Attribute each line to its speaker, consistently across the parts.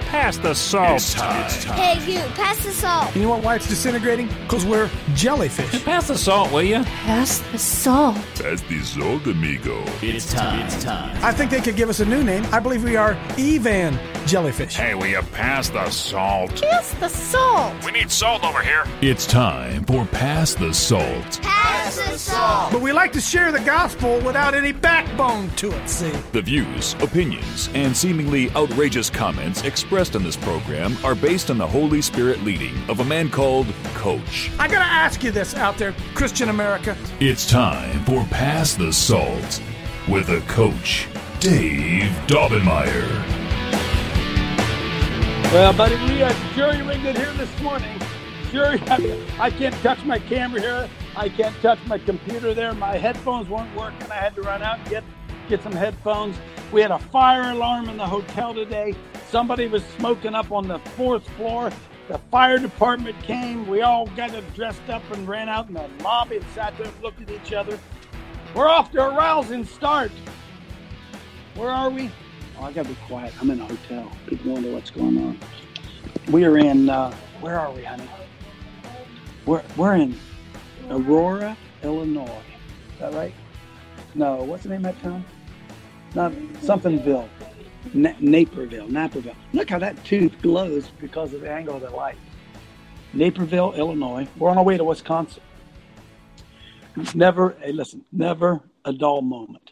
Speaker 1: Pass the salt.
Speaker 2: It's time.
Speaker 3: Hey, you, pass the salt.
Speaker 4: You know what, why it's disintegrating? Because we're jellyfish.
Speaker 1: Pass the salt, will you?
Speaker 3: Pass the salt.
Speaker 2: Pass the salt, amigo.
Speaker 5: It's time.
Speaker 4: I think they could give us a new name. I believe we are Evan Jellyfish.
Speaker 1: Hey, will you pass the salt?
Speaker 3: Pass the salt.
Speaker 1: We need salt over here.
Speaker 2: It's time for Pass the Salt.
Speaker 3: Pass the salt.
Speaker 4: But we like to share the gospel without any backbone to it, see?
Speaker 2: The views, opinions, and seemingly outrageous comments expressed in this program are based on the Holy Spirit leading of a man called Coach.
Speaker 4: I gotta ask you this out there, Christian America.
Speaker 2: It's time for Pass the Salt with a Coach, Dave Daubenmire.
Speaker 6: Well, buddy, we are jury-rigged here this morning. I can't touch my camera here. I can't touch my computer there. My headphones weren't working. I had to run out and get some headphones. We had a fire alarm in the hotel today. Somebody was smoking up on the 4th floor. The fire department came. We all got dressed up and ran out in the lobby and sat there and looked at each other. We're off to a rousing start. Where are we? Oh, I gotta be quiet. I'm in a hotel. People wonder what's going on. We are in, where are we, honey? We're in Aurora, Illinois. Is that right? No, what's the name of that town? Not somethingville. Naperville. Look how that tooth glows because of the angle of the light. Naperville, Illinois. We're on our way to Wisconsin. Never a dull moment.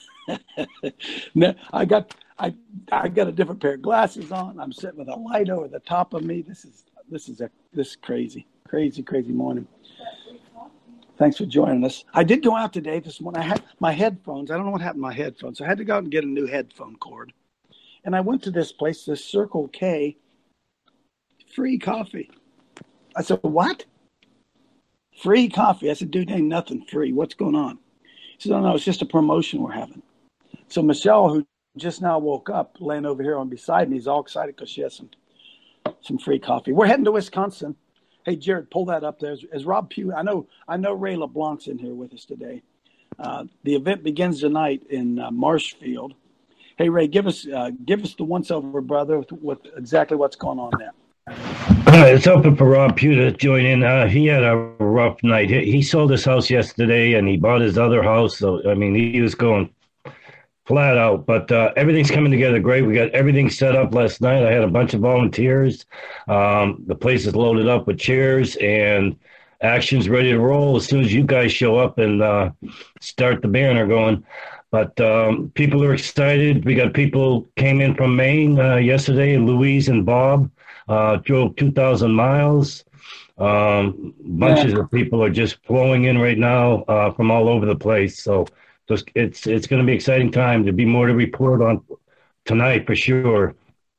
Speaker 6: I got a different pair of glasses on. I'm sitting with a light over the top of me. This is crazy morning. Thanks for joining us. I did go out today this morning. I had my headphones. I don't know what happened to my headphones. So I had to go out and get a new headphone cord. And I went to this place, this Circle K, free coffee. I said, what? Free coffee. I said, dude, ain't nothing free. What's going on? He said, no, it's just a promotion we're having. So Michelle, who just now woke up, laying over here on beside me, is all excited because she has some free coffee. We're heading to Wisconsin. Hey, Jared, pull that up there. As Rob Pugh, I know Ray LeBlanc's in here with us today. The event begins tonight in Marshfield. Hey, Ray, give us the once-over, brother, with exactly what's going on there.
Speaker 7: It's open for Rob Pugh to join in. He had a rough night. He sold his house yesterday, and he bought his other house. So, I mean, he was going flat out. But everything's coming together great. We got everything set up last night. I had a bunch of volunteers. The place is loaded up with chairs, and action's ready to roll as soon as you guys show up and start the banner going. But people are excited. We got people came in from Maine yesterday, Louise and Bob. Drove 2,000 miles. Bunches of people are just flowing in right now from all over the place. So it's going to be an exciting time. There'll be more to report on tonight for sure.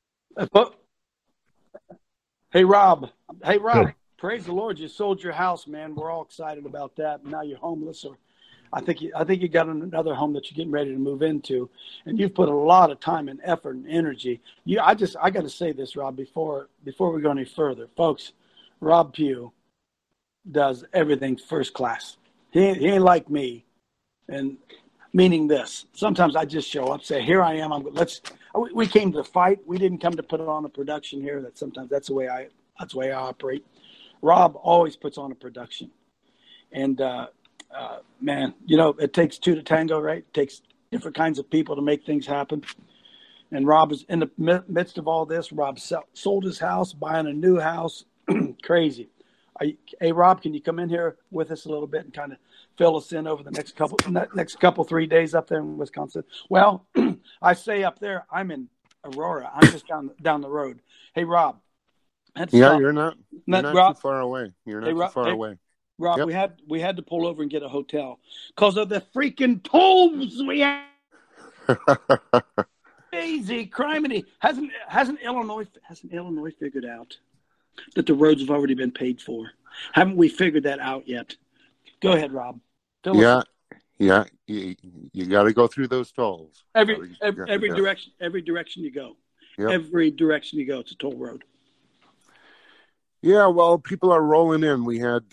Speaker 6: Hey, Rob.
Speaker 7: Good.
Speaker 6: Praise the Lord. You sold your house, man. We're all excited about that. Now you're homeless, or I think you got another home that you're getting ready to move into, and you've put a lot of time and effort and energy. I got to say this, Rob, before we go any further, folks. Rob Pugh does everything first class. He ain't like me, and meaning this. Sometimes I just show up, say, "Here I am. We came to fight. We didn't come to put on a production here." That's the way I operate. Rob always puts on a production, and. Man, it takes two to tango, right? It takes different kinds of people to make things happen. And Rob is in the midst of all this. Rob sold his house, buying a new house. Crazy. Hey, Rob, can you come in here with us a little bit and kind of fill us in over the next couple 3 days up there in Wisconsin? Well, I say up there, I'm in Aurora. I'm just down the road. Hey, Rob.
Speaker 8: You're not
Speaker 6: Rob,
Speaker 8: too far away. You're not too far away.
Speaker 6: Rob, yep. we had to pull over and get a hotel because of the freaking tolls we have. Crazy criminy. Hasn't Illinois figured out that the roads have already been paid for? Haven't we figured that out yet? Go ahead, Rob.
Speaker 8: Yeah. You got to go through those tolls.
Speaker 6: Every direction you go.
Speaker 8: Yep.
Speaker 6: Every direction you go, it's a toll road.
Speaker 8: Yeah, well, people are rolling in. We had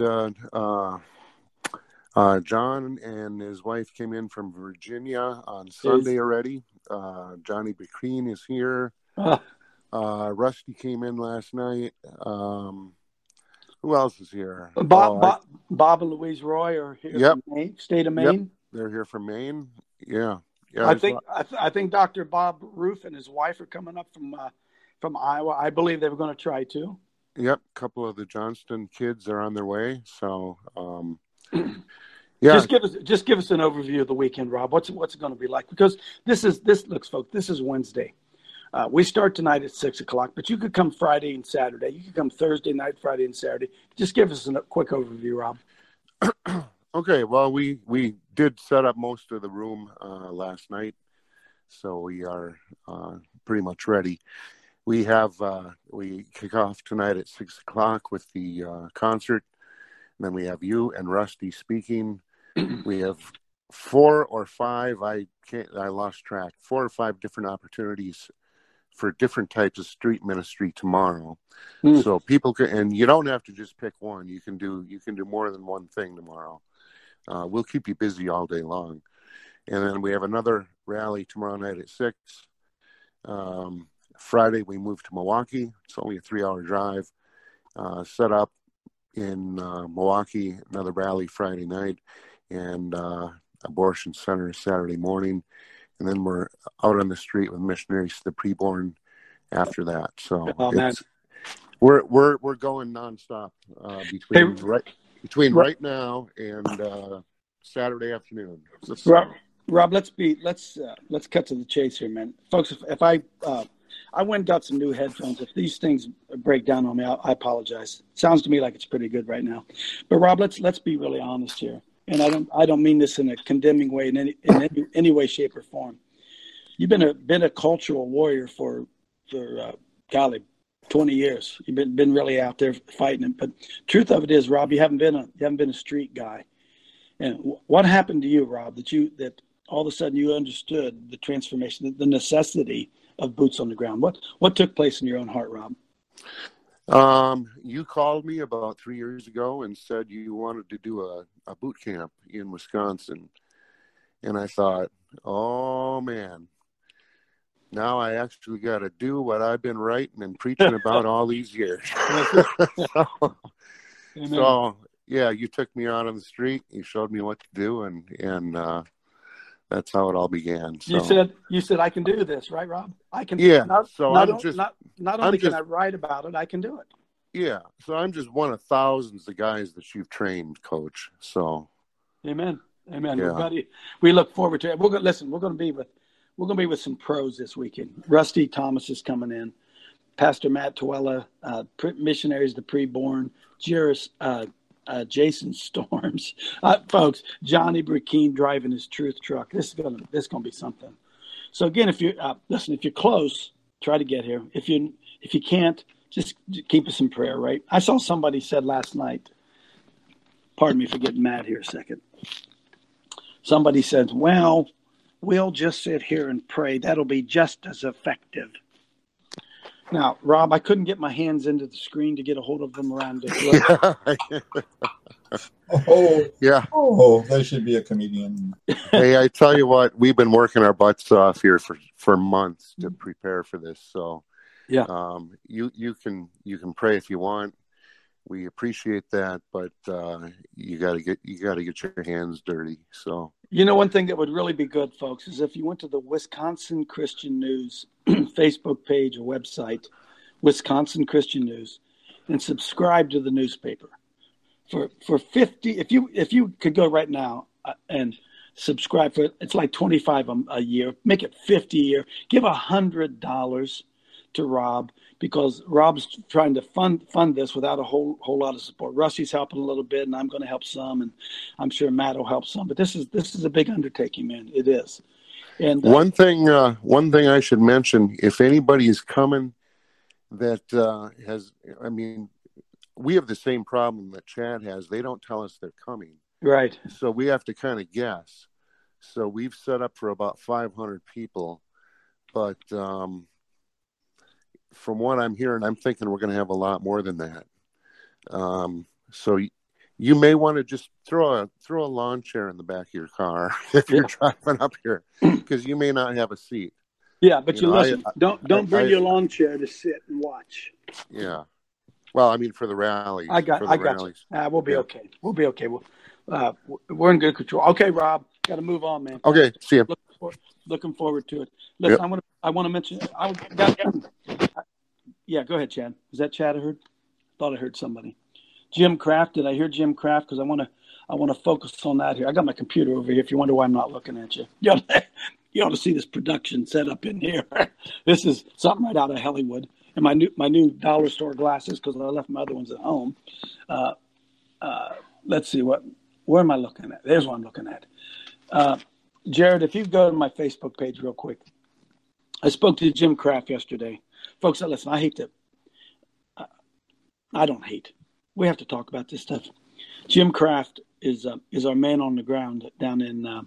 Speaker 8: John and his wife came in from Virginia on Sunday already. Johnny Bacreen is here. Rusty came in last night. Who else is here?
Speaker 6: Bob and Louise Roy are here from Maine, state of Maine.
Speaker 8: Yep. They're here from Maine. Yeah.
Speaker 6: I think Dr. Bob Roof and his wife are coming up from Iowa. I believe they were going to try too.
Speaker 8: Yep, a couple of the Johnston kids are on their way. So, yeah.
Speaker 6: Just give us an overview of the weekend, Rob. What's it going to be like? Because this is Wednesday. We start tonight at 6:00, but you could come Friday and Saturday. You could come Thursday night, Friday and Saturday. Just give us a quick overview, Rob.
Speaker 8: Okay. Well, we did set up most of the room last night, so we are pretty much ready. We kick off tonight at 6:00 with the concert. And then we have you and Rusty speaking. We have 4 or 5. I lost track. 4 or 5 different opportunities for different types of street ministry tomorrow. So people can, and you don't have to just pick one. You can do more than one thing tomorrow. We'll keep you busy all day long. And then we have another rally tomorrow night at 6. Friday, we move to Milwaukee. It's only a 3-hour drive. Set up in Milwaukee, another rally Friday night, and abortion center Saturday morning. And then we're out on the street with missionaries to the preborn after that. So we're going nonstop between right now and Saturday afternoon.
Speaker 6: Rob, let's cut to the chase here, man. Folks, if I went and got some new headphones. If these things break down on me, I apologize. Sounds to me like it's pretty good right now. But Rob, let's be really honest here. And I don't mean this in a condemning way in any way, shape, or form. You've been a cultural warrior for 20 years. You've been really out there fighting it. But truth of it is, Rob, you haven't been a street guy. And what happened to you, Rob, that all of a sudden you understood the transformation, the necessity of boots on the ground? What took place in your own heart, Rob?
Speaker 8: You called me about 3 years ago and said you wanted to do a boot camp in Wisconsin. And I thought, oh man, now I actually got to do what I've been writing and preaching about all these years. So yeah, you took me out on the street. You showed me what to do, and that's how it all began. So,
Speaker 6: you said I can do this, right, Rob? I can.
Speaker 8: Yeah.
Speaker 6: Not only can I write about it, I can do it.
Speaker 8: Yeah. So I'm just one of thousands of guys that you've trained, Coach. So.
Speaker 6: Amen. Yeah. Everybody, we look forward to it. We're going to be with some pros this weekend. Rusty Thomas is coming in. Pastor Matt Tuella, missionaries, the preborn, Jason Storms, folks. Johnny Burkeen driving his truth truck. This is gonna be something. So again, if you're if you're close, try to get here. If you can't, just keep us in prayer. Right? I saw somebody said last night. Pardon me for getting mad here a second. Somebody said, "Well, we'll just sit here and pray. That'll be just as effective." Now, Rob, I couldn't get my hands into the screen to get a hold of them around the
Speaker 8: Yeah.
Speaker 5: Oh, that should be a comedian.
Speaker 8: Hey, I tell you what, we've been working our butts off here for months to prepare for this. So,
Speaker 6: yeah,
Speaker 8: you can pray if you want. We appreciate that, but you got to get your hands dirty. So.
Speaker 6: You know, one thing that would really be good, folks, is if you went to the Wisconsin Christian News Facebook page or website, Wisconsin Christian News, and subscribe to the newspaper for 50. If you could go right now and subscribe for it's like $25 a year. Make it $50 a year. Give $100 to Rob, because Rob's trying to fund this without a whole lot of support. Rusty's helping a little bit, and I'm going to help some, and I'm sure Matt will help some. But this is a big undertaking, man. It is. And
Speaker 8: one thing I should mention: if anybody is coming that we have the same problem that Chad has. They don't tell us they're coming,
Speaker 6: right?
Speaker 8: So we have to kind of guess. So we've set up for about 500 people, but from what I'm hearing, I'm thinking we're going to have a lot more than that. So you may want to just throw a lawn chair in the back of your car if you're driving up here, because you may not have a seat.
Speaker 6: Yeah, but you
Speaker 8: know,
Speaker 6: listen. Don't bring your lawn chair to sit and watch.
Speaker 8: Yeah. Well, I mean, for the rallies.
Speaker 6: I got you. We'll be okay. We'll be okay. We're in good control. Okay, Rob, got to move on, man.
Speaker 8: Okay, see you.
Speaker 6: Looking forward to it. Listen, yep. I want to mention. Yeah, go ahead, Chad. Was that Chad I heard? Thought I heard somebody. Jim Kraft. Did I hear Jim Kraft? Because I want to focus on that here. I got my computer over here. If you wonder why I'm not looking at you, you ought to see this production set up in here. This is something right out of Hollywood. And my new dollar store glasses, because I left my other ones at home. Let's see where am I looking at? There's what I'm looking at. Jared, if you go to my Facebook page real quick, I spoke to Jim Kraft yesterday. Folks, listen, I don't hate. We have to talk about this stuff. Jim Kraft is our man on the ground down in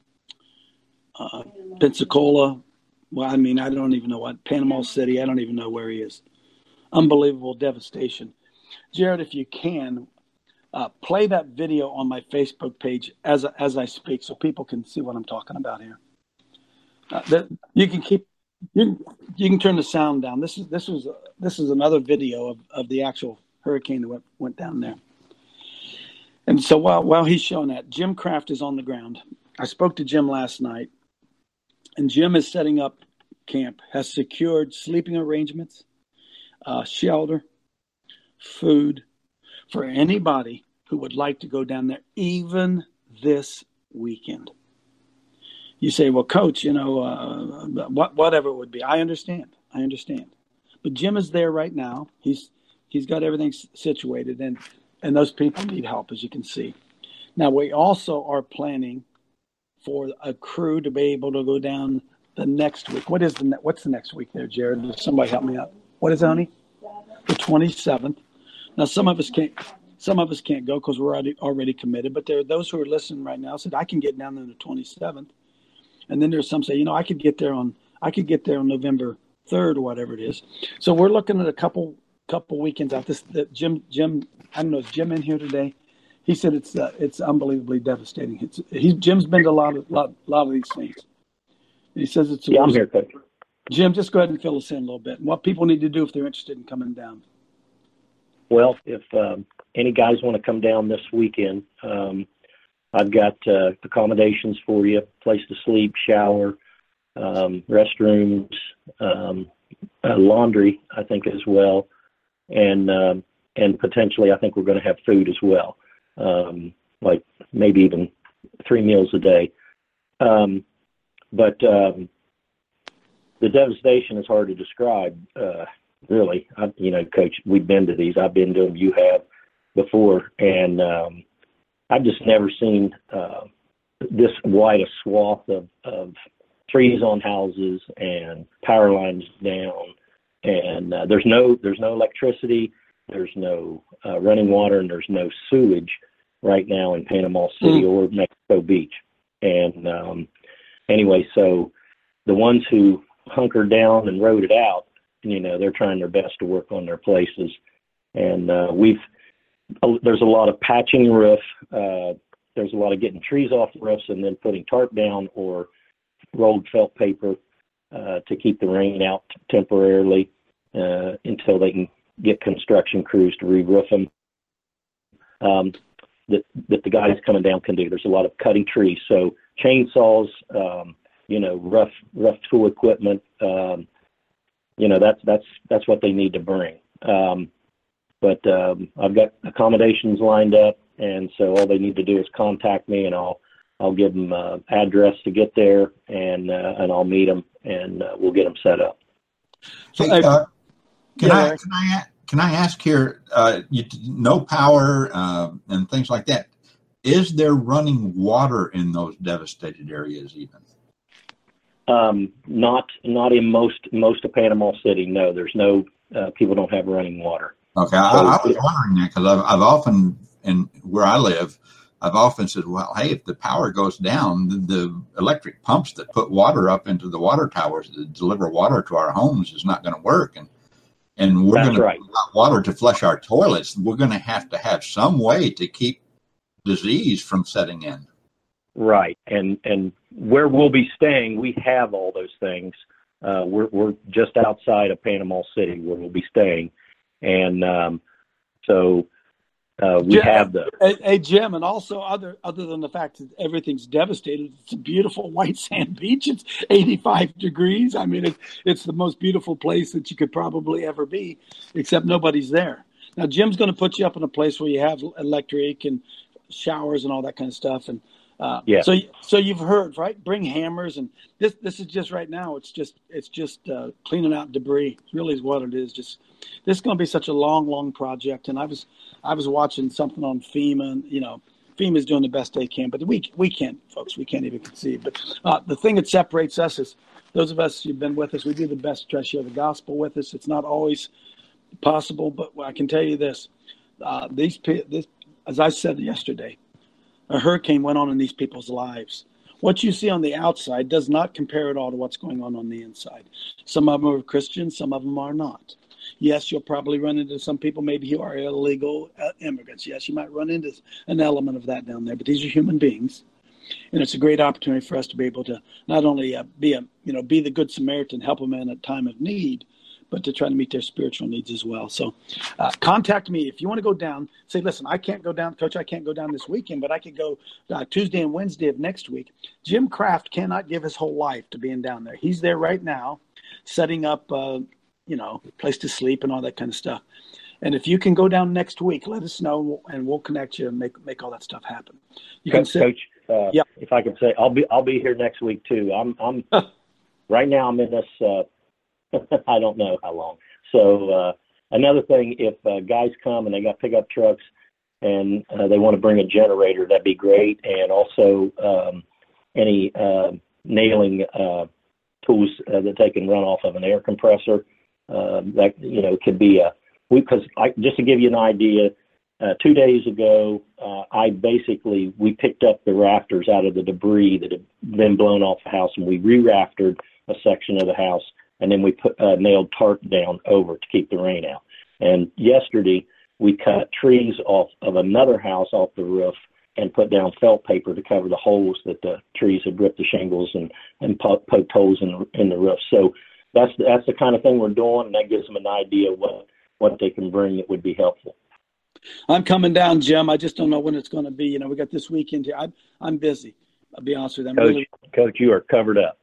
Speaker 6: Pensacola. Well, I mean, I don't even know Panama City. I don't even know where he is. Unbelievable devastation. Jared, if you can, play that video on my Facebook page as I speak, so people can see what I'm talking about here. You can turn the sound down. This is another video of the actual hurricane that went down there. And so while he's showing that, Jim Kraft is on the ground. I spoke to Jim last night, and Jim is setting up camp, has secured sleeping arrangements, shelter, food for anybody who would like to go down there, even this weekend. You say, well, Coach, whatever it would be. I understand. But Jim is there right now. He's got everything situated, and those people need help, as you can see. Now, we also are planning for a crew to be able to go down the next week. What's the next week there, Jared? Somebody help me out. What is it, honey? The 27th. Now, some of us can't go because we're already committed, but there are those who are listening right now said, I can get down there on the 27th. And then there's some say, I could get there on November 3rd or whatever it is. So we're looking at a couple weekends out. Jim, I don't know, is Jim in here today? He said it's unbelievably devastating. Jim's been to a lot of these things. He says it's
Speaker 9: I'm here, Coach.
Speaker 6: Jim, just go ahead and fill us in a little bit. And what people need to do if they're interested in coming down.
Speaker 9: Well, if any guys want to come down this weekend, I've got accommodations for you, place to sleep, shower, restrooms, laundry, I think, as well. And potentially I think we're going to have food as well, like maybe even 3 meals a day. But the devastation is hard to describe, really. Coach, we've been to these. I've been to them. You have before. And I've just never seen this wide a swath of trees on houses and power lines down. And there's no electricity. There's no running water, and there's no sewage right now in Panama City or Mexico Beach. And anyway, so the ones who hunkered down and rode it out, they're trying their best to work on their places. And there's a lot of patching roof. There's a lot of getting trees off the roofs and then putting tarp down or rolled felt paper to keep the rain out temporarily until they can get construction crews to re-roof them. That the guys coming down can do. There's a lot of cutting trees, so chainsaws, rough tool equipment. That's what they need to bring. But I've got accommodations lined up, and so all they need to do is contact me, and I'll give them address to get there, and I'll meet them, and we'll get them set up.
Speaker 5: Hey, can I ask here? No power and things like that. Is there running water in those devastated areas even?
Speaker 9: Not in most of Panama City. No, there's no people don't have running water.
Speaker 5: Okay, I was wondering that because I've often, and where I live, I've often said, well, hey, if the power goes down, the electric pumps that put water up into the water towers to deliver water to our homes is not going to work, and we're going to have water to flush our toilets. We're going to have some way to keep disease from setting in.
Speaker 9: Right, and where we'll be staying, we have all those things. We're just outside of Panama City where we'll be staying, and we have the.
Speaker 6: Hey, Jim, and also other than the fact that everything's devastated, it's a beautiful white sand beach. It's 85 degrees. I mean, it's the most beautiful place that you could probably ever be, except nobody's there. Now, Jim's going to put you up in a place where you have electric and showers and all that kind of stuff. And so you've heard, right? Bring hammers, and this is just right now. It's just cleaning out debris. Really is what it is. This is going to be such a long project. And I was watching something on FEMA, and FEMA's doing the best they can, but we can't, folks. We can't even conceive. But the thing that separates us is those of us who've been with us. We do the best to try to share the gospel with us. It's not always possible, but I can tell you this: this, as I said yesterday, a hurricane went on in these people's lives. What you see on the outside does not compare at all to what's going on the inside. Some of them are Christians, some of them are not. Yes, you'll probably run into some people maybe who are illegal immigrants. Yes, you might run into an element of that down there, but these are human beings. And it's a great opportunity for us to be able to not only be the good Samaritan, help them in a time of need, but to try to meet their spiritual needs as well. So contact me if you want to go down. Say, listen, I can't go down, Coach. I can't go down this weekend, but I could go Tuesday and Wednesday of next week. Jim Kraft cannot give his whole life to being down there. He's there right now, setting up, place to sleep and all that kind of stuff. And if you can go down next week, let us know, and we'll connect you and make all that stuff happen.
Speaker 9: Coach, if I could say, I'll be here next week too. I'm right now. I'm in this. I don't know how long. So another thing, if guys come and they got pickup trucks and they want to bring a generator, that'd be great. And also any nailing tools that they can run off of an air compressor. That could be because just to give you an idea, 2 days ago, we picked up the rafters out of the debris that had been blown off the house, and we re-raftered a section of the house. And then we put nailed tarp down over to keep the rain out. And yesterday we cut trees off of another house off the roof and put down felt paper to cover the holes that the trees had ripped the shingles and poked holes in the roof. So that's the kind of thing we're doing, and that gives them an idea what they can bring that would be helpful.
Speaker 6: I'm coming down, Jim. I just don't know when it's going to be. We got this weekend here. I'm busy. I'll be honest with you.
Speaker 9: Coach, you are covered up.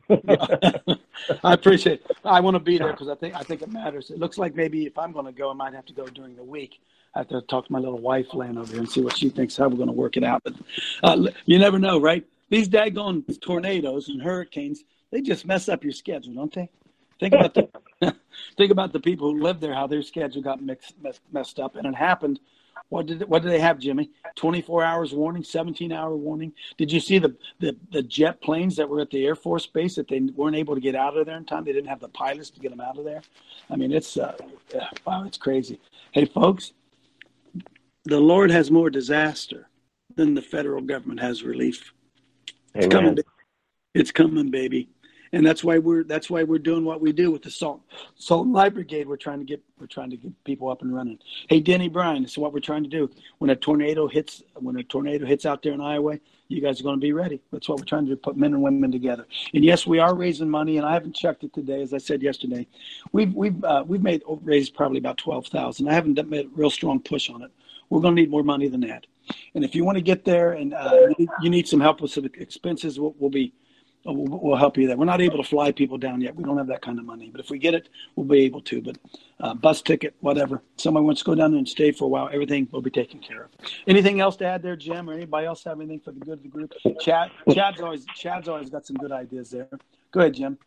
Speaker 6: I appreciate it. I want to be there because I think it matters. It looks like maybe if I'm going to go, I might have to go during the week. I have to talk to my little wife laying over here and see what she thinks, how we're going to work it out. But you never know, right? These daggone tornadoes and hurricanes, they just mess up your schedule, don't they? Think about the people who live there, how their schedule got messed up, and it happened. What did they have, Jimmy? 24 hours warning, 17-hour warning. Did you see the jet planes that were at the Air Force Base that they weren't able to get out of there in time? They didn't have the pilots to get them out of there. I mean, it's it's crazy. Hey, folks, the Lord has more disaster than the federal government has relief. It's coming. It's coming, baby. And that's why we're doing what we do with the Salt and Light Brigade. We're trying to get people up and running. Hey, Denny Bryan, this is what we're trying to do. When a tornado hits out there in Iowa, you guys are going to be ready. That's what we're trying to do, put men and women together. And yes, we are raising money, and I haven't checked it today. As I said yesterday, we've raised probably about $12,000. I haven't made a real strong push on it. We're going to need more money than that. And if you want to get there and you need some help with some expenses, we'll help you there. We're not able to fly people down yet. We don't have that kind of money. But if we get it, we'll be able to. But bus ticket, whatever. Somebody wants to go down there and stay for a while, everything will be taken care of. Anything else to add there, Jim, or anybody else have anything for the good of the group? Chad's always got some good ideas there. Go ahead, Jim.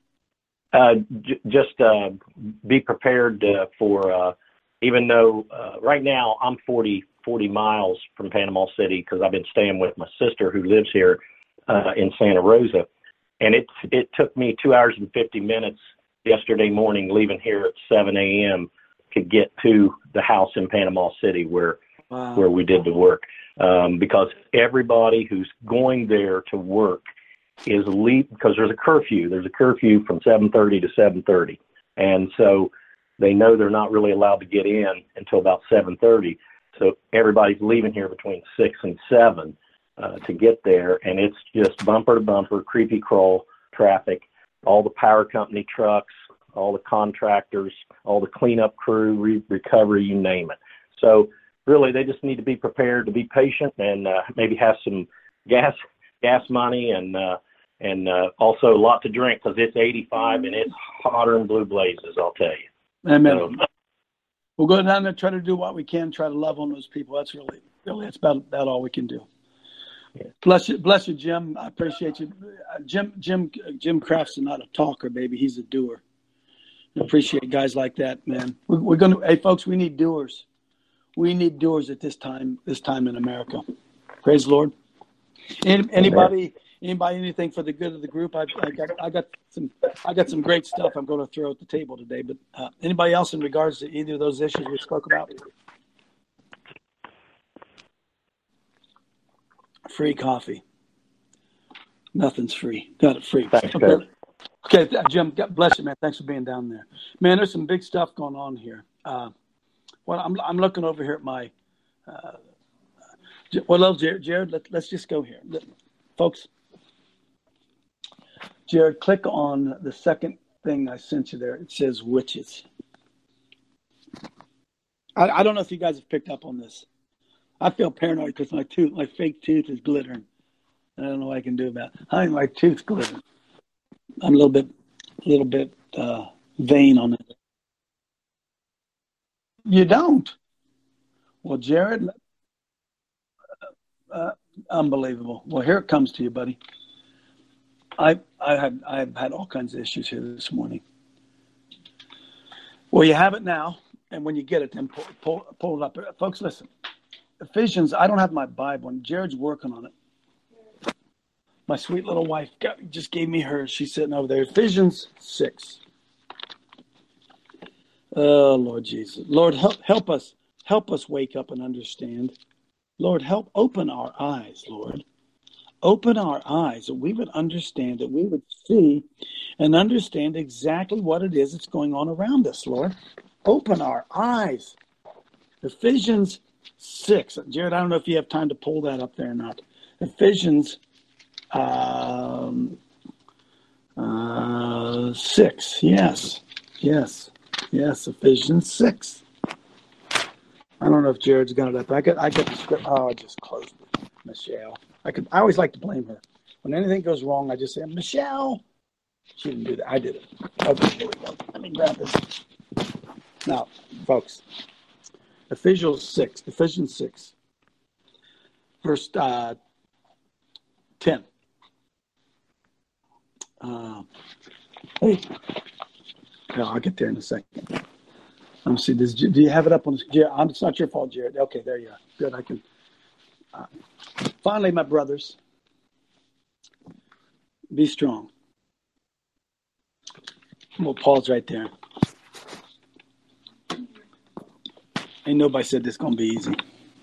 Speaker 9: Just be prepared for, even though right now I'm 40 miles from Panama City because I've been staying with my sister who lives here in Santa Rosa. And it took me 2 hours and 50 minutes yesterday morning, leaving here at 7 a.m. to get to the house in Panama City where we did the work. Because everybody who's going there to work is because there's a curfew. There's a curfew from 7:30 to 7:30. And so they know they're not really allowed to get in until about 7:30. So everybody's leaving here between 6 and 7. To get there, and it's just bumper to bumper, creepy crawl traffic. All the power company trucks, all the contractors, all the cleanup crew, recovery, you name it. So really, they just need to be prepared to be patient and maybe have some gas money and also a lot to drink because it's 85 and it's hotter than blue blazes, I'll tell you.
Speaker 6: Amen.
Speaker 9: So,
Speaker 6: we'll go down there, try to do what we can, try to love on those people. That's really that's about all we can do.
Speaker 9: Yeah.
Speaker 6: Bless you, Jim. I appreciate you. Jim Kraft's not a talker, baby. He's a doer. I appreciate guys like that, man. We're going to, hey, folks, we need doers. We need doers at this time in America. Praise the Lord. Anybody, anything for the good of the group? I got some great stuff I'm going to throw at the table today. But anybody else in regards to either of those issues we spoke about? Free coffee. Nothing's free. Got it free.
Speaker 9: Thanks,
Speaker 6: okay, Jim. God bless you, man. Thanks for being down there, man. There's some big stuff going on here. Well, I'm looking over here at my. Well, Jared, let's just go here, folks. Jared, click on the second thing I sent you there. It says witches. I don't know if you guys have picked up on this. I feel paranoid because my fake tooth is glittering. I don't know what I can do about it. My tooth's glittering. I'm a little bit vain on it. You don't? Well, Jared, unbelievable. Well, here it comes to you, buddy. I've had all kinds of issues here this morning. Well, you have it now, and when you get it, then pull it up. Folks, listen. Ephesians, I don't have my Bible, and Jared's working on it. My sweet little wife just gave me hers. She's sitting over there. Ephesians 6. Oh, Lord Jesus. Lord, help us. Help us wake up and understand. Lord, open our eyes, Lord. Open our eyes that we would understand, that we would see and understand exactly what it is that's going on around us, Lord. Open our eyes. Ephesians 6. Jared, I don't know if you have time to pull that up there or not. Ephesians 6. Yes, Ephesians 6. I don't know if Jared's got it up. I got the script. Oh, I just closed it. Michelle. I always like to blame her. When anything goes wrong, I just say, Michelle. She didn't do that. I did it. Okay, here we go. Let me grab this. Now, folks, Ephesians 6, verse 10. Hey, I'll get there in a second. Let me see. Do you have it up on this? It's not your fault, Jared. Okay, there you are. Good. I can. Finally, my brothers, be strong. We'll pause right there. Ain't nobody said this is going to be easy.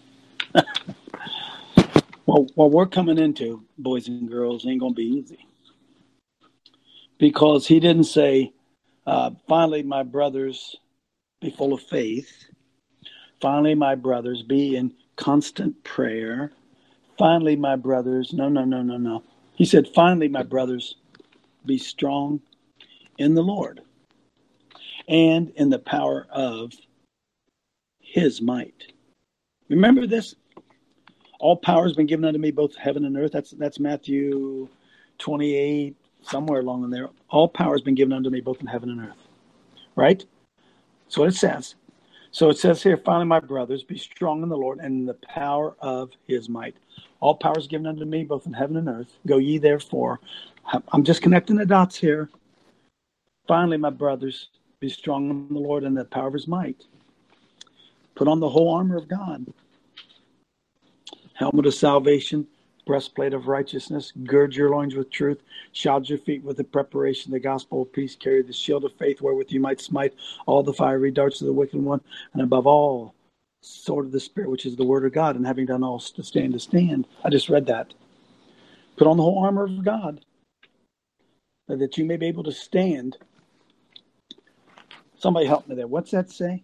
Speaker 6: Well, what we're coming into, boys and girls, ain't going to be easy. Because he didn't say, finally, my brothers, be full of faith. Finally, my brothers, be in constant prayer. Finally, my brothers, no. He said, finally, my brothers, be strong in the Lord and in the power of his might. Remember this? All power has been given unto me, both heaven and earth. That's Matthew 28, somewhere along in there. All power has been given unto me, both in heaven and earth. Right? That's what it says. So it says here, finally, my brothers, be strong in the Lord and in the power of his might. All power is given unto me, both in heaven and earth. Go ye therefore. I'm just connecting the dots here. Finally, my brothers, be strong in the Lord and the power of his might. Put on the whole armor of God. Helmet of salvation, breastplate of righteousness, gird your loins with truth, shod your feet with the preparation of the gospel of peace, carry the shield of faith wherewith you might smite all the fiery darts of the wicked one, and above all, sword of the Spirit, which is the word of God, and having done all to stand. I just read that. Put on the whole armor of God, that you may be able to stand. Somebody help me there. What's that say?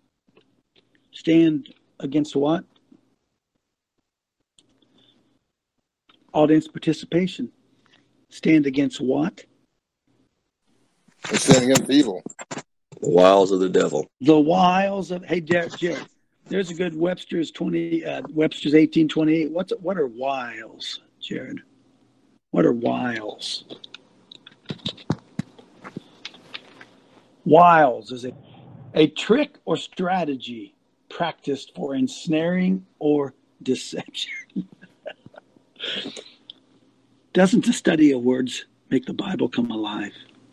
Speaker 6: Stand against what? Audience participation. Stand against what?
Speaker 10: and stand against evil.
Speaker 11: The wiles of the devil.
Speaker 6: The wiles of, hey, Jared, there's a good Webster's 1828. What are wiles, Jared? What are wiles? Wiles is a trick or strategy practiced for ensnaring or deception. Doesn't the study of words make the Bible come alive?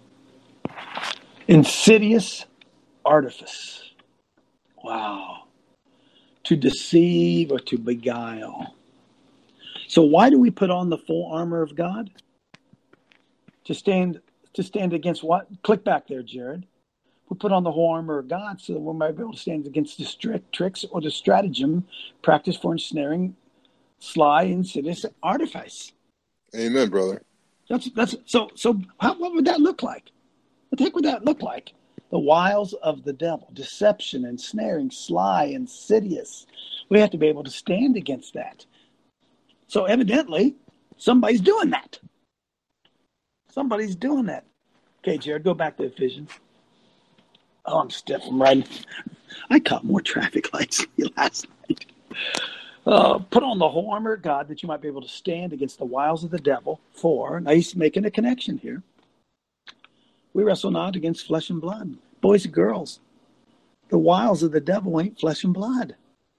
Speaker 6: Insidious artifice. Wow. To deceive or to beguile. So why do we put on the full armor of God? To stand against what? Click back there, Jared. We put on the whole armor of God so that we might be able to stand against the tricks or the stratagem practiced for ensnaring, sly, insidious artifice.
Speaker 10: Amen, brother.
Speaker 6: That's so. What would that look like? What the heck would that look like? The wiles of the devil, deception, ensnaring, sly, insidious. We have to be able to stand against that. So evidently, somebody's doing that. Somebody's doing that. Okay, Jared, go back to Ephesians. Oh, I'm stiff. I'm riding. I caught more traffic lights last night. Put on the whole armor of God that you might be able to stand against the wiles of the devil. Now he's making a connection here. We wrestle not against flesh and blood. Boys and girls, the wiles of the devil ain't flesh and blood.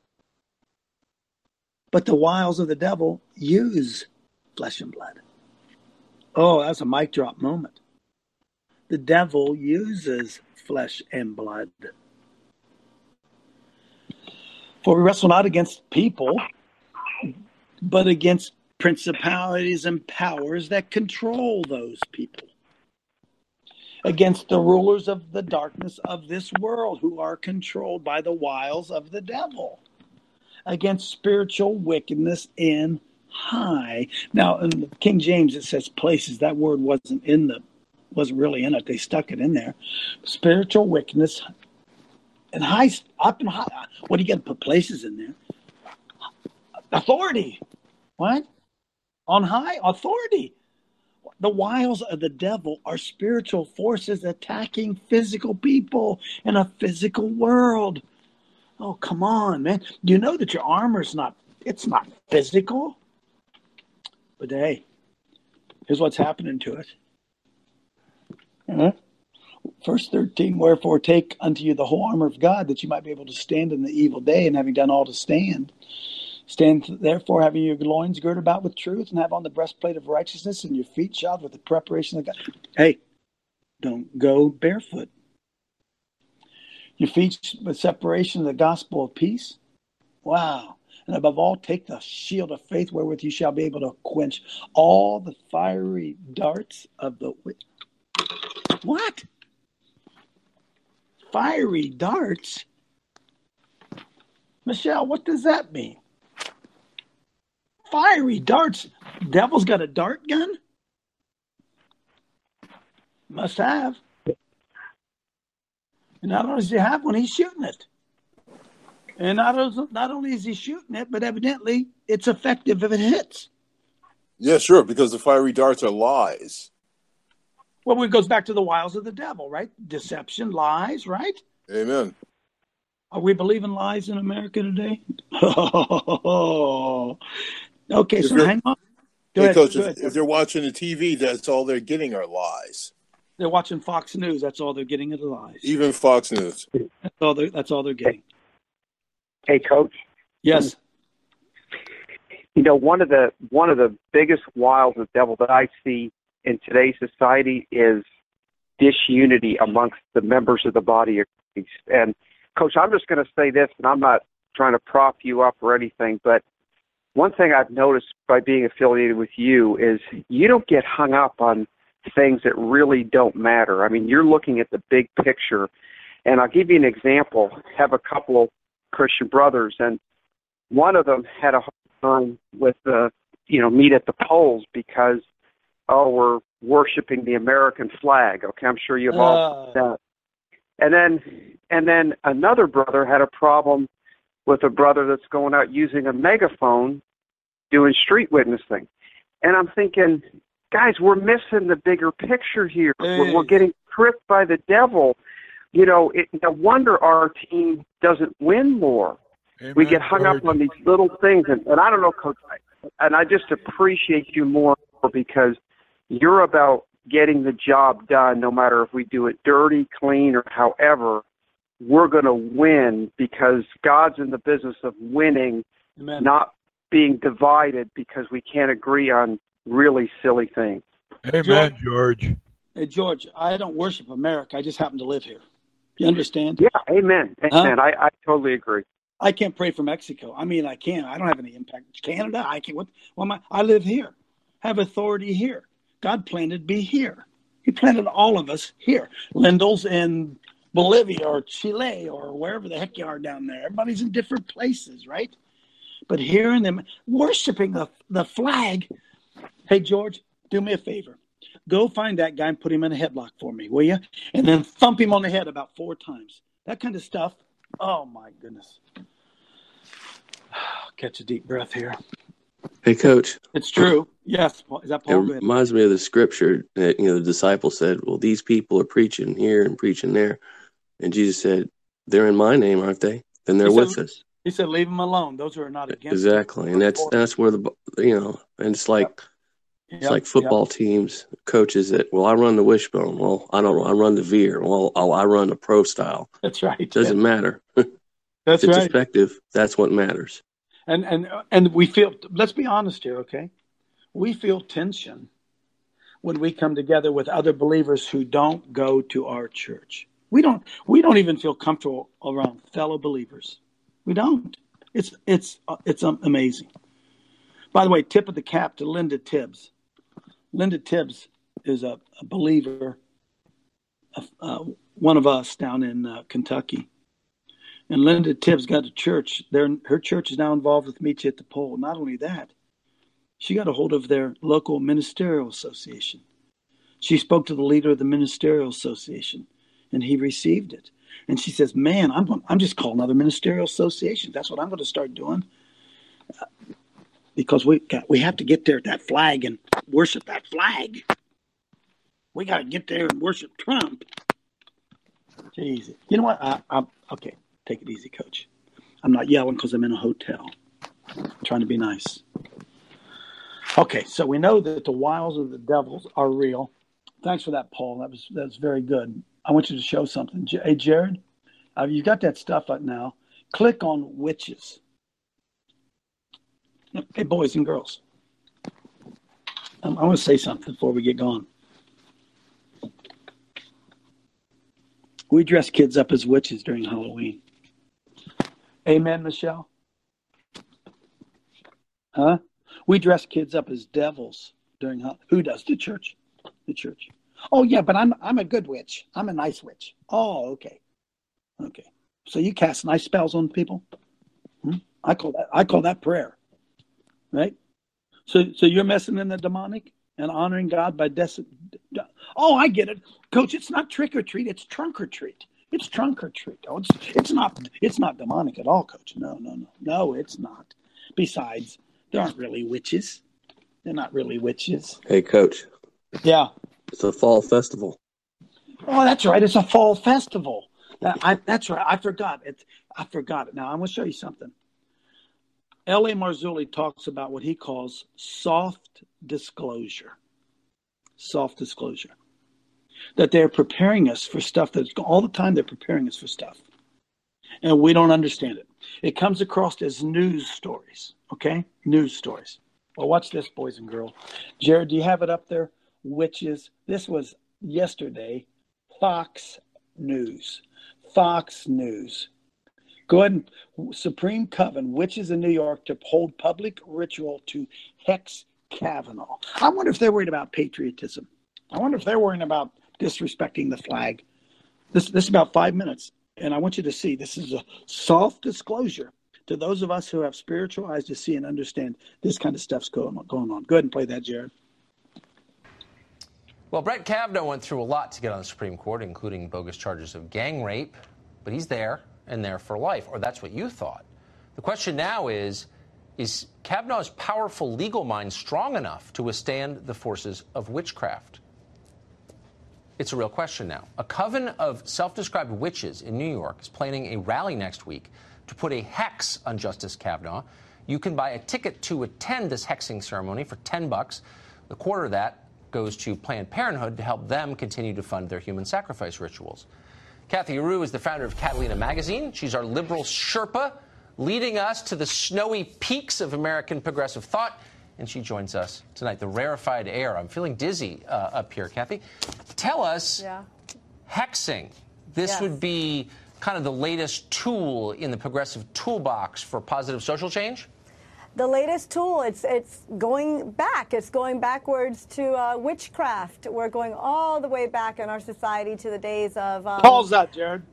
Speaker 6: But the wiles of the devil use flesh and blood. Oh, that's a mic drop moment. The devil uses flesh and blood. For we wrestle not against people, but against principalities and powers that control those people. Against the rulers of the darkness of this world who are controlled by the wiles of the devil. Against spiritual wickedness in high. Now, in the King James, it says places. That word wasn't really in it. They stuck it in there. Spiritual wickedness and high, up and high. What do you got to put places in there? Authority. What? On high? Authority. The wiles of the devil are spiritual forces attacking physical people in a physical world. Oh, come on, man. You know that your armor's not physical. But hey, here's what's happening to it. Verse 13, wherefore take unto you the whole armor of God, that you might be able to stand in the evil day, and having done all to stand. Stand therefore, having your loins girded about with truth, and have on the breastplate of righteousness, and your feet shod with the preparation of God. Hey, don't go barefoot. Your feet with separation of the gospel of peace. Wow. And above all, take the shield of faith, wherewith you shall be able to quench all the fiery darts of the wicked. What? Fiery darts? Michelle, what does that mean? Fiery darts? Devil's got a dart gun? Must have. And not only does he have one, he's shooting it. And not only is he shooting it, but evidently it's effective if it hits.
Speaker 10: Yeah, sure, because the fiery darts are lies.
Speaker 6: Well, it goes back to the wiles of the devil, right? Deception, lies, right?
Speaker 10: Amen.
Speaker 6: Are we believing lies in America today? Okay, so hang on.
Speaker 10: Go ahead, Coach, if they're watching the TV, that's all they're getting are lies.
Speaker 6: They're watching Fox News. That's all they're getting are the lies.
Speaker 10: Even Fox News.
Speaker 6: That's all they're getting.
Speaker 12: Hey, Coach.
Speaker 6: Yes.
Speaker 12: You know, one of the biggest wiles of the devil that I see in today's society is disunity amongst the members of the body of Christ. And, Coach, I'm just going to say this, and I'm not trying to prop you up or anything, but one thing I've noticed by being affiliated with you is you don't get hung up on things that really don't matter. I mean, you're looking at the big picture. And I'll give you an example. I have a couple of Christian brothers, and one of them had a hard time with meet at the polls because, we're worshiping the American flag. Okay, I'm sure you've all heard that. And then another brother had a problem with a brother that's going out using a megaphone doing street witnessing. And I'm thinking, guys, we're missing the bigger picture here.
Speaker 6: Hey.
Speaker 12: We're getting tricked by the devil. You know, no wonder our team doesn't win more.
Speaker 13: Amen,
Speaker 12: we get hung up on these little things. And I don't know, Coach, and I just appreciate you more because you're about getting the job done no matter if we do it dirty, clean, or however. We're going to win because God's in the business of winning,
Speaker 6: Amen.
Speaker 12: Not being divided because we can't agree on really silly things.
Speaker 13: Amen, George.
Speaker 6: Hey, George, I don't worship America. I just happen to live here. You understand?
Speaker 12: Yeah, amen. Amen.
Speaker 6: Huh?
Speaker 12: I totally agree.
Speaker 6: I can't pray for Mexico. I mean, I can. I don't have any impact. Canada, I can't. I live here. Have authority here. God planted me here. He planted all of us here. Lindell's in Bolivia or Chile or wherever the heck you are down there. Everybody's in different places, right? But hearing them worshiping the flag. Hey, George, do me a favor. Go find that guy and put him in a headlock for me, will you? And then thump him on the head about 4 times. That kind of stuff. Oh, my goodness. Catch a deep breath here.
Speaker 11: Hey, Coach.
Speaker 6: It's true. Yes. Is that Paul?
Speaker 11: It reminds me of the scripture that, the disciples said, well, these people are preaching here and preaching there. And Jesus said, they're in my name, aren't they? Then they're with us.
Speaker 6: He said, leave them alone. Those who are not against
Speaker 11: Exactly.
Speaker 6: them.
Speaker 11: And that's where and it's like, it's like football teams, coaches that, well, I run the wishbone. Well, I don't. I run the veer. Well, I run the pro style.
Speaker 6: That's right.
Speaker 11: Doesn't matter.
Speaker 6: That's
Speaker 11: it's
Speaker 6: right.
Speaker 11: effective. That's what matters.
Speaker 6: And we feel, let's be honest here, okay? We feel tension when we come together with other believers who don't go to our church. We don't even feel comfortable around fellow believers. We don't. It's amazing. By the way, tip of the cap to Linda Tibbs. Linda Tibbs is a believer, one of us down in Kentucky. And Linda Tibbs got a church. Her church is now involved with Meet You at the Pole. Not only that, she got a hold of their local ministerial association. She spoke to the leader of the ministerial association, and he received it. And she says, man, I'm just calling other ministerial associations. That's what I'm going to start doing. Because we have to get there at that flag and worship that flag. We got to get there and worship Trump. Jeez. You know what? Okay, take it easy, Coach. I'm not yelling because I'm in a hotel. I'm trying to be nice. Okay, so we know that the wiles of the devils are real. Thanks for that, Paul. That was very good. I want you to show something. Hey, Jared, you've got that stuff up now. Click on witches. Hey, boys and girls, I want to say something before we get going. We dress kids up as witches during Halloween. Amen, Michelle? Huh? We dress kids up as devils during Halloween. Who does? The church. The church. Oh, yeah, but I'm a good witch. I'm a nice witch. Oh, okay. Okay. So you cast nice spells on people? I call that prayer. Right? So you're messing in the demonic and honoring God by Oh, I get it. Coach, it's not trick or treat, it's trunk or treat. It's trunk or treat. Oh, it's not demonic at all, Coach. No, it's not. Besides, there aren't really witches. They're not really witches.
Speaker 11: Hey, Coach.
Speaker 6: Yeah.
Speaker 11: It's a fall festival.
Speaker 6: Oh, that's right. It's a fall festival. That's right. I forgot it. Now, I'm going to show you something. L.A. Marzulli talks about what he calls soft disclosure. Soft disclosure. That they're preparing us for stuff that's all the time they're preparing us for stuff. And we don't understand it. It comes across as news stories. Okay? News stories. Well, watch this, boys and girls. Jared, do you have it up there? Witches. This was yesterday. Fox News. Fox News. Go ahead and Supreme Coven, witches in New York to hold public ritual to hex Kavanaugh. I wonder if they're worried about patriotism. I wonder if they're worried about disrespecting the flag. This is about 5 minutes, and I want you to see this is a soft disclosure to those of us who have spiritual eyes to see and understand this kind of stuff's going on. Go ahead and play that, Jared.
Speaker 14: Well, Brett Kavanaugh went through a lot to get on the Supreme Court, including bogus charges of gang rape, but he's there. And there for life, or that's what you thought. The question now is Kavanaugh's powerful legal mind strong enough to withstand the forces of witchcraft? It's a real question now. A coven of self-described witches in New York is planning a rally next week to put a hex on Justice Kavanaugh. You can buy a ticket to attend this hexing ceremony for $10. A quarter of that goes to Planned Parenthood to help them continue to fund their human sacrifice rituals. Kathy Areu is the founder of Catalina Magazine. She's our liberal Sherpa, leading us to the snowy peaks of American progressive thought. And she joins us tonight. The rarefied air. I'm feeling dizzy up here, Kathy. Tell us, hexing. This would be kind of the latest tool in the progressive toolbox for positive social change?
Speaker 15: The latest tool, it's going back. It's going backwards to witchcraft. We're going all the way back in our society to the days of...
Speaker 6: Pause that, Jared.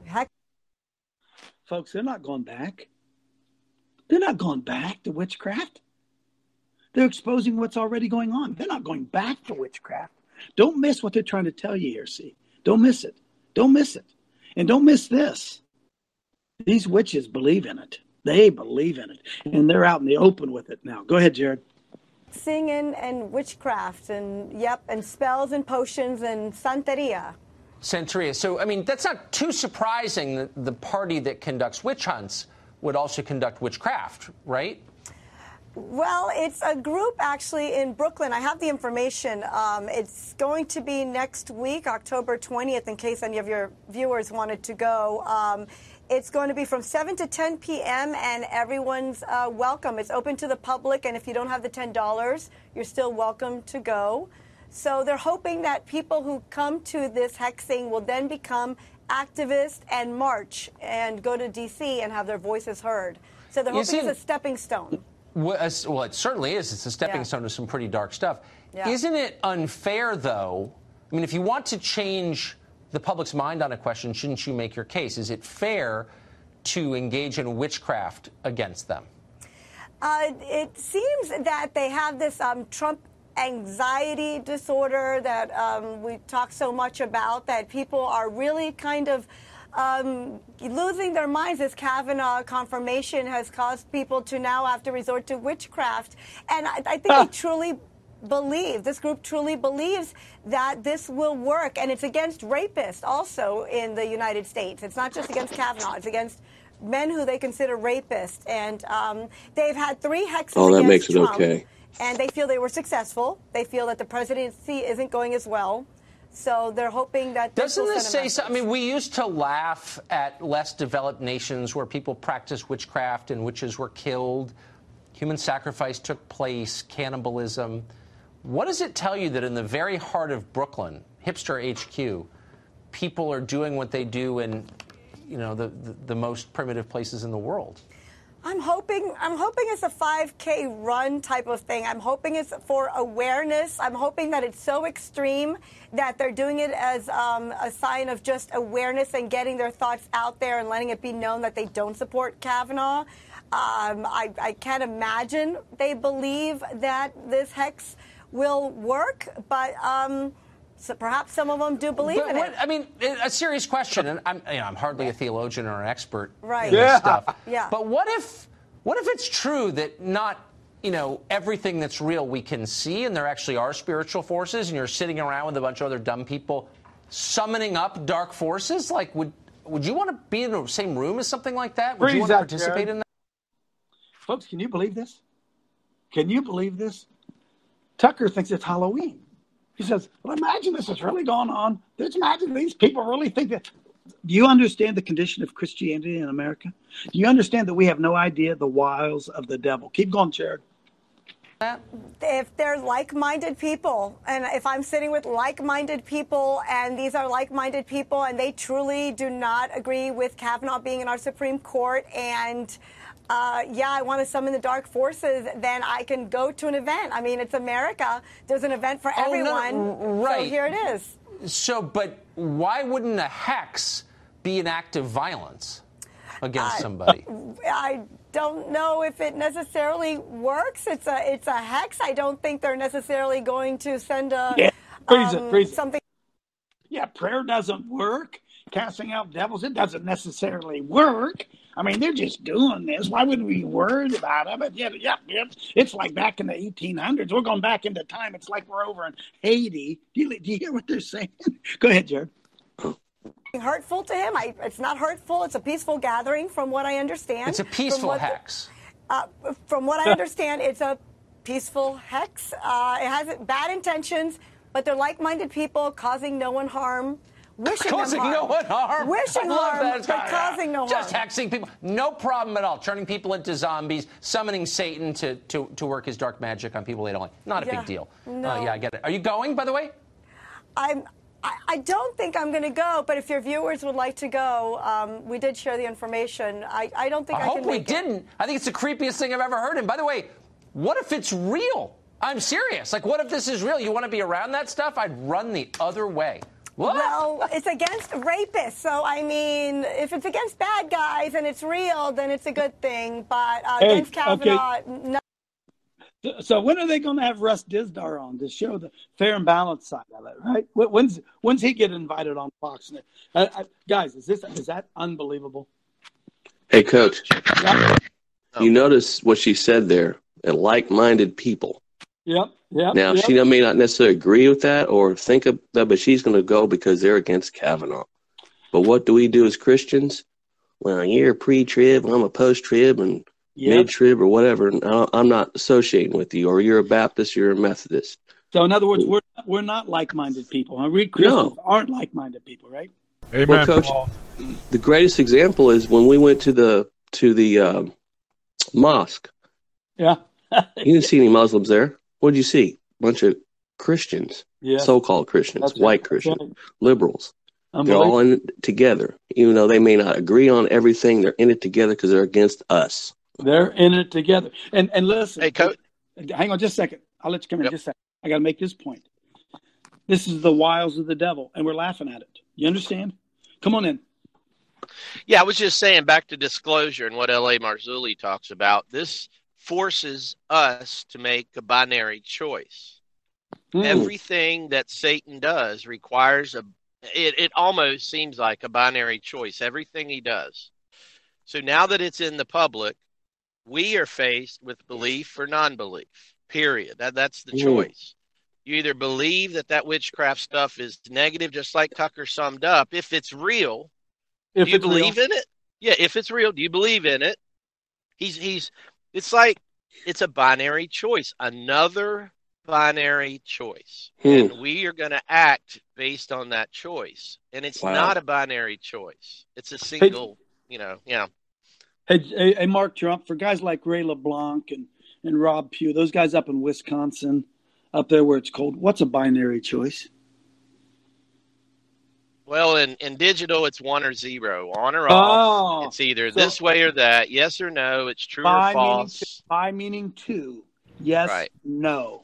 Speaker 6: Folks, they're not going back. They're not going back to witchcraft. They're exposing what's already going on. They're not going back to witchcraft. Don't miss what they're trying to tell you here, see? Don't miss it. Don't miss it. And don't miss this. These witches believe in it. They believe in it. And they're out in the open with it now. Go ahead, Jared.
Speaker 15: Singing and witchcraft and, and spells and potions and santeria.
Speaker 14: Santeria. So, I mean, that's not too surprising that the party that conducts witch hunts would also conduct witchcraft, right?
Speaker 15: Well, it's a group actually in Brooklyn. I have the information. It's going to be next week, October 20th, in case any of your viewers wanted to go. It's going to be from 7 to 10 p.m. and everyone's welcome. It's open to the public, and if you don't have the $10, you're still welcome to go. So they're hoping that people who come to this hexing will then become activists and march and go to D.C. and have their voices heard. So they're hoping it's a stepping stone.
Speaker 14: Well, it certainly is. It's a stepping stone to some pretty dark stuff. Yeah. Isn't it unfair, though? I mean, if you want to change the public's mind on a question, shouldn't you make your case? Is it fair to engage in witchcraft against them?
Speaker 15: It seems that they have this Trump anxiety disorder that we talk so much about, that people are really kind of losing their minds. This Kavanaugh confirmation has caused people to now have to resort to witchcraft. And I think they truly believe, this group truly believes that this will work. And it's against rapists also in the United States. It's not just against Kavanaugh. It's against men who they consider rapists. And they've had 3 hexes
Speaker 11: that makes it
Speaker 15: Trump,
Speaker 11: okay.
Speaker 15: And they feel they were successful. They feel that the presidency isn't going as well. So they're hoping that...
Speaker 14: Doesn't this say something? I mean, we used to laugh at less developed nations where people practiced witchcraft and witches were killed. Human sacrifice took place, cannibalism. What does it tell you that in the very heart of Brooklyn, hipster HQ, people are doing what they do in, the most primitive places in the world?
Speaker 15: I'm hoping it's a 5K run type of thing. I'm hoping it's for awareness. I'm hoping that it's so extreme that they're doing it as a sign of just awareness and getting their thoughts out there and letting it be known that they don't support Kavanaugh. I can't imagine they believe that this hex will work, but so perhaps some of them do believe in it.
Speaker 14: I mean, a serious question, and I'm hardly a theologian or an expert
Speaker 15: in
Speaker 14: this stuff.
Speaker 15: Yeah.
Speaker 14: But what if it's true that not everything that's real we can see, and there actually are spiritual forces, and you're sitting around with a bunch of other dumb people summoning up dark forces? Like, would you want to be in the same room as something like that? Would you want to participate in that?
Speaker 6: Folks, can you believe this? Can you believe this? Tucker thinks it's Halloween. He says, well, imagine this is really going on. Just imagine these people really think that. Do you understand the condition of Christianity in America? Do you understand that we have no idea the wiles of the devil? Keep going, Jared.
Speaker 15: If they're like-minded people, and if I'm sitting with like-minded people, and these are like-minded people, and they truly do not agree with Kavanaugh being in our Supreme Court, and I want to summon the dark forces, then I can go to an event. I mean, it's America. There's an event for everyone.
Speaker 14: No, right.
Speaker 15: So here it is.
Speaker 14: So, but why wouldn't a hex be an act of violence against somebody?
Speaker 15: I don't know if it necessarily works. It's a hex. I don't think they're necessarily going to send a
Speaker 6: freeze it.
Speaker 15: something.
Speaker 6: Yeah, prayer doesn't work. casting out devils, it doesn't necessarily work. I mean, they're just doing this. Why would we be worried about it? But yeah, it's like back in the 1800s. We're going back into time. It's like we're over in Haiti. Do you hear what they're saying? Go ahead, Jared.
Speaker 15: Hurtful to him? It's not hurtful. It's a peaceful gathering, from what I understand.
Speaker 14: It's a peaceful hex.
Speaker 15: From what I understand, it's a peaceful hex. It has bad intentions, but they're like-minded people causing no one harm.
Speaker 14: Causing no one harm.
Speaker 15: Wishing harm, but causing no harm.
Speaker 14: Just hexing people. No problem at all. Turning people into zombies, summoning Satan to work his dark magic on people they don't like. Not a big deal.
Speaker 15: No.
Speaker 14: Yeah, I get it. Are you going, by the way?
Speaker 15: I don't think I'm going to go, but if your viewers would like to go, we did share the information. I don't think I can
Speaker 14: hope we didn't. I think it's the creepiest thing I've ever heard. And by the way, what if it's real? I'm serious. Like, what if this is real? You want to be around that stuff? I'd run the other way. What?
Speaker 15: Well, it's against rapists. So, I mean, if it's against bad guys and it's real, then it's a good thing. But against Kavanaugh, no.
Speaker 6: So when are they going to have Russ Dizdar on to show the fair and balanced side of it, right? When's he get invited on Fox? Guys, is that unbelievable?
Speaker 11: Hey, Coach, you notice what she said there, like-minded people.
Speaker 6: Yep.
Speaker 11: Now, she may not necessarily agree with that or think of that, but she's going to go because they're against Kavanaugh. But what do we do as Christians? Well, you're a pre-trib, I'm a post-trib, and mid-trib or whatever, and I'm not associating with you, or you're a Baptist, you're a Methodist.
Speaker 6: So, in other words, we're not like-minded people. We Christians aren't like-minded people, right?
Speaker 13: Amen,
Speaker 11: well, Coach, the greatest example is when we went to the mosque.
Speaker 6: Yeah.
Speaker 11: You didn't see any Muslims there. What did you see? A bunch of Christians, so-called Christians, white Christians, liberals. They're all in it together. Even though they may not agree on everything, they're in it together because they're against us.
Speaker 6: They're in it together. And listen.
Speaker 16: Hey, Coach.
Speaker 6: Hang on just a second. I'll let you come in just a second. I got to make this point. This is the wiles of the devil, and we're laughing at it. You understand? Come on in.
Speaker 16: Yeah, I was just saying, back to disclosure and what L.A. Marzulli talks about, this forces us to make a binary choice. Everything that Satan does requires it almost seems like a binary choice, everything he does. So now that it's in the public, we are faced with belief or non-belief, period. That's the choice. You either believe that witchcraft stuff is negative, just like Tucker summed up. If it's real, do you believe in it? Yeah, if it's real, do you believe in it? It's like it's a binary choice, another binary choice. And we are going to act based on that choice. And it's not a binary choice. It's a single,
Speaker 6: Hey, Mark Trump, for guys like Ray LeBlanc and Rob Pugh, those guys up in Wisconsin, up there where it's cold, what's a binary choice?
Speaker 16: Well, in digital, it's 1 or 0, on or off. It's either this way or that, yes or no, it's true or false.
Speaker 6: By meaning two, yes, no.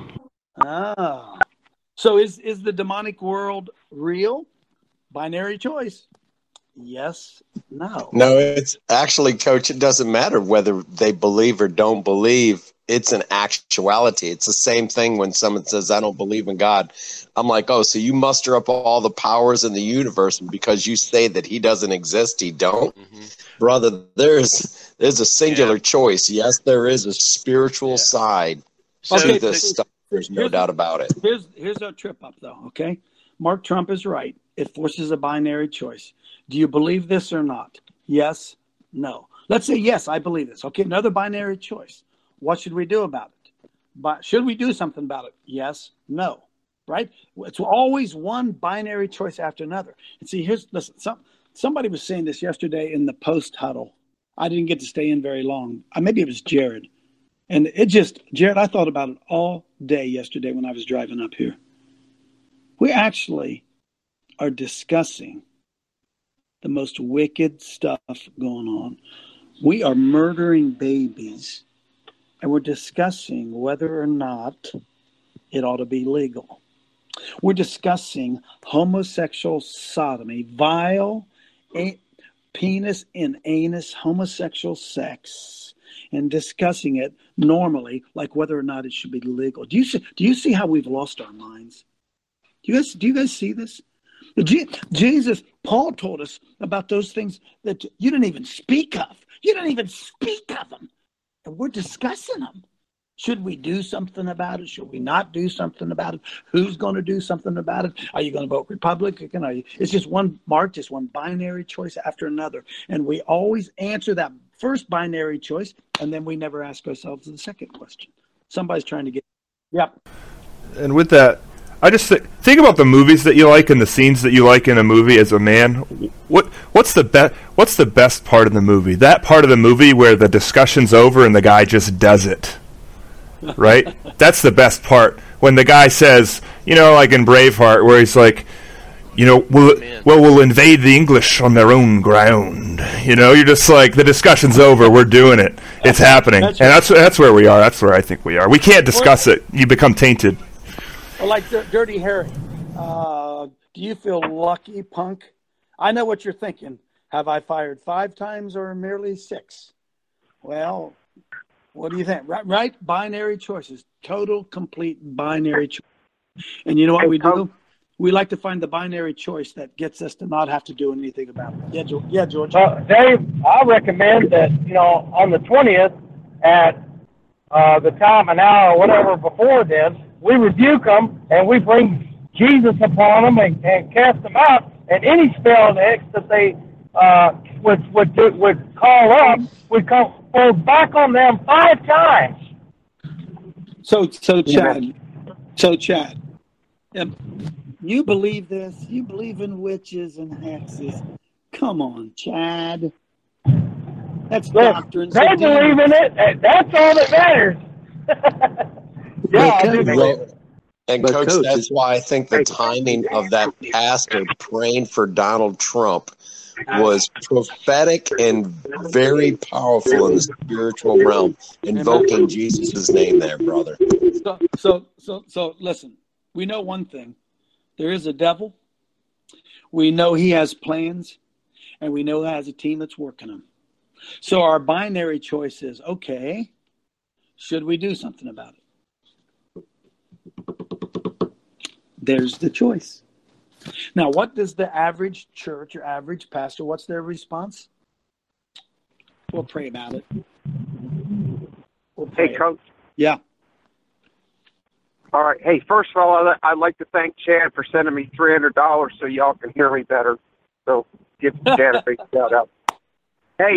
Speaker 6: So is the demonic world real? Binary choice. Yes, no.
Speaker 17: No, it's actually, Coach, it doesn't matter whether they believe or don't believe. It's an actuality. It's the same thing when someone says, I don't believe in God. I'm like, oh, so you muster up all the powers in the universe, and because you say that he doesn't exist, he don't? Brother, there's a singular choice. Yes, there is a spiritual side to this stuff. There's no doubt about it.
Speaker 6: Here's our trip up, though, okay? Mark Trump is right. It forces a binary choice. Do you believe this or not? Yes, no. Let's say, yes, I believe this. Okay, another binary choice. What should we do about it? But should we do something about it? Yes, no, right? It's always one binary choice after another. And see, listen, somebody was saying this yesterday in the post huddle. I didn't get to stay in very long. Maybe it was Jared. And Jared, I thought about it all day yesterday when I was driving up here. We actually are discussing the most wicked stuff going on. We are murdering babies, and we're discussing whether or not it ought to be legal. We're discussing homosexual sodomy, vile penis and anus homosexual sex, and discussing it normally, like whether or not it should be legal. Do you see how we've lost our minds? Do you guys see this? Jesus, Paul told us about those things that you didn't even speak of. You didn't even speak of them. And we're discussing them. Should we do something about it? Should we not do something about it? Who's going to do something about it? Are you going to vote Republican? It's just one binary choice after another. And we always answer that first binary choice, and then we never ask ourselves the second question. Somebody's trying to get... Yep.
Speaker 18: And with that, I just think about the movies that you like and the scenes that you like in a movie as a man. What's the best part of the movie? That part of the movie where the discussion's over and the guy just does it. Right? That's the best part. When the guy says, like in Braveheart, where he's like, we'll invade the English on their own ground. You're just like, the discussion's over. We're doing it. It's happening. And that's where we are. That's where I think we are. We can't discuss it. You become tainted.
Speaker 6: Well, like Dirty Harry, do you feel lucky, punk? I know what you're thinking. Have I fired 5 times or merely 6? Well, what do you think? Right? Binary choices. Total, complete binary choice. And you know what we do? We like to find the binary choice that gets us to not have to do anything about it. Yeah, George.
Speaker 19: Dave, I recommend that, on the 20th at the time, an hour or whatever before this, we rebuke them and we bring Jesus upon them and cast them out. And any spell next that they would call up, would come back on them 5 times.
Speaker 6: So Chad, you believe this? You believe in witches and hexes? Come on, Chad. That's doctrine.
Speaker 19: They believe in it. That's all that matters.
Speaker 17: And Coach, that's why I think the timing of that pastor praying for Donald Trump was prophetic and very powerful in the spiritual realm, invoking Jesus' name there, brother.
Speaker 6: So listen, we know one thing. There is a devil. We know he has plans, and we know he has a team that's working them. So our binary choice is, okay, should we do something about it? There's the choice. Now, what does the average church or average pastor, what's their response? We'll pray about it.
Speaker 12: Hey, Coach.
Speaker 6: Yeah.
Speaker 12: All right. Hey, first of all, I'd like to thank Chad for sending me $300 so y'all can hear me better. So give Chad a big shout out. Hey,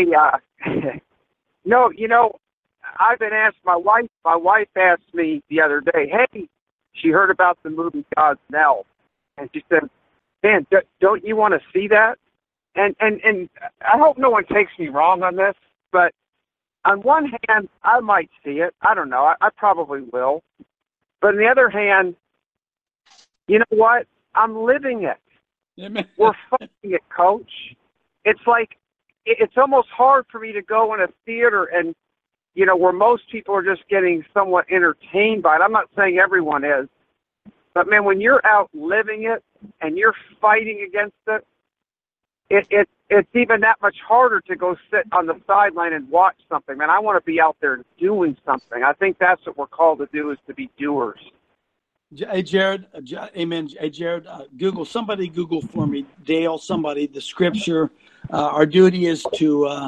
Speaker 12: no, I've been asked, my wife asked me the other day, hey, she heard about the movie God's Nell. And she said, man, don't you want to see that? And I hope no one takes me wrong on this, but on one hand, I might see it. I don't know. I probably will. But on the other hand, you know what? I'm living it. We're fighting it, Coach. It's like, it's almost hard for me to go in a theater and, where most people are just getting somewhat entertained by it. I'm not saying everyone is. But, man, when you're out living it and you're fighting against it, it's even that much harder to go sit on the sideline and watch something. Man, I want to be out there doing something. I think that's what we're called to do, is to be doers.
Speaker 6: Hey, Jared, amen. Hey, Jared, Google for me, Dale, somebody, the scripture. Our duty is to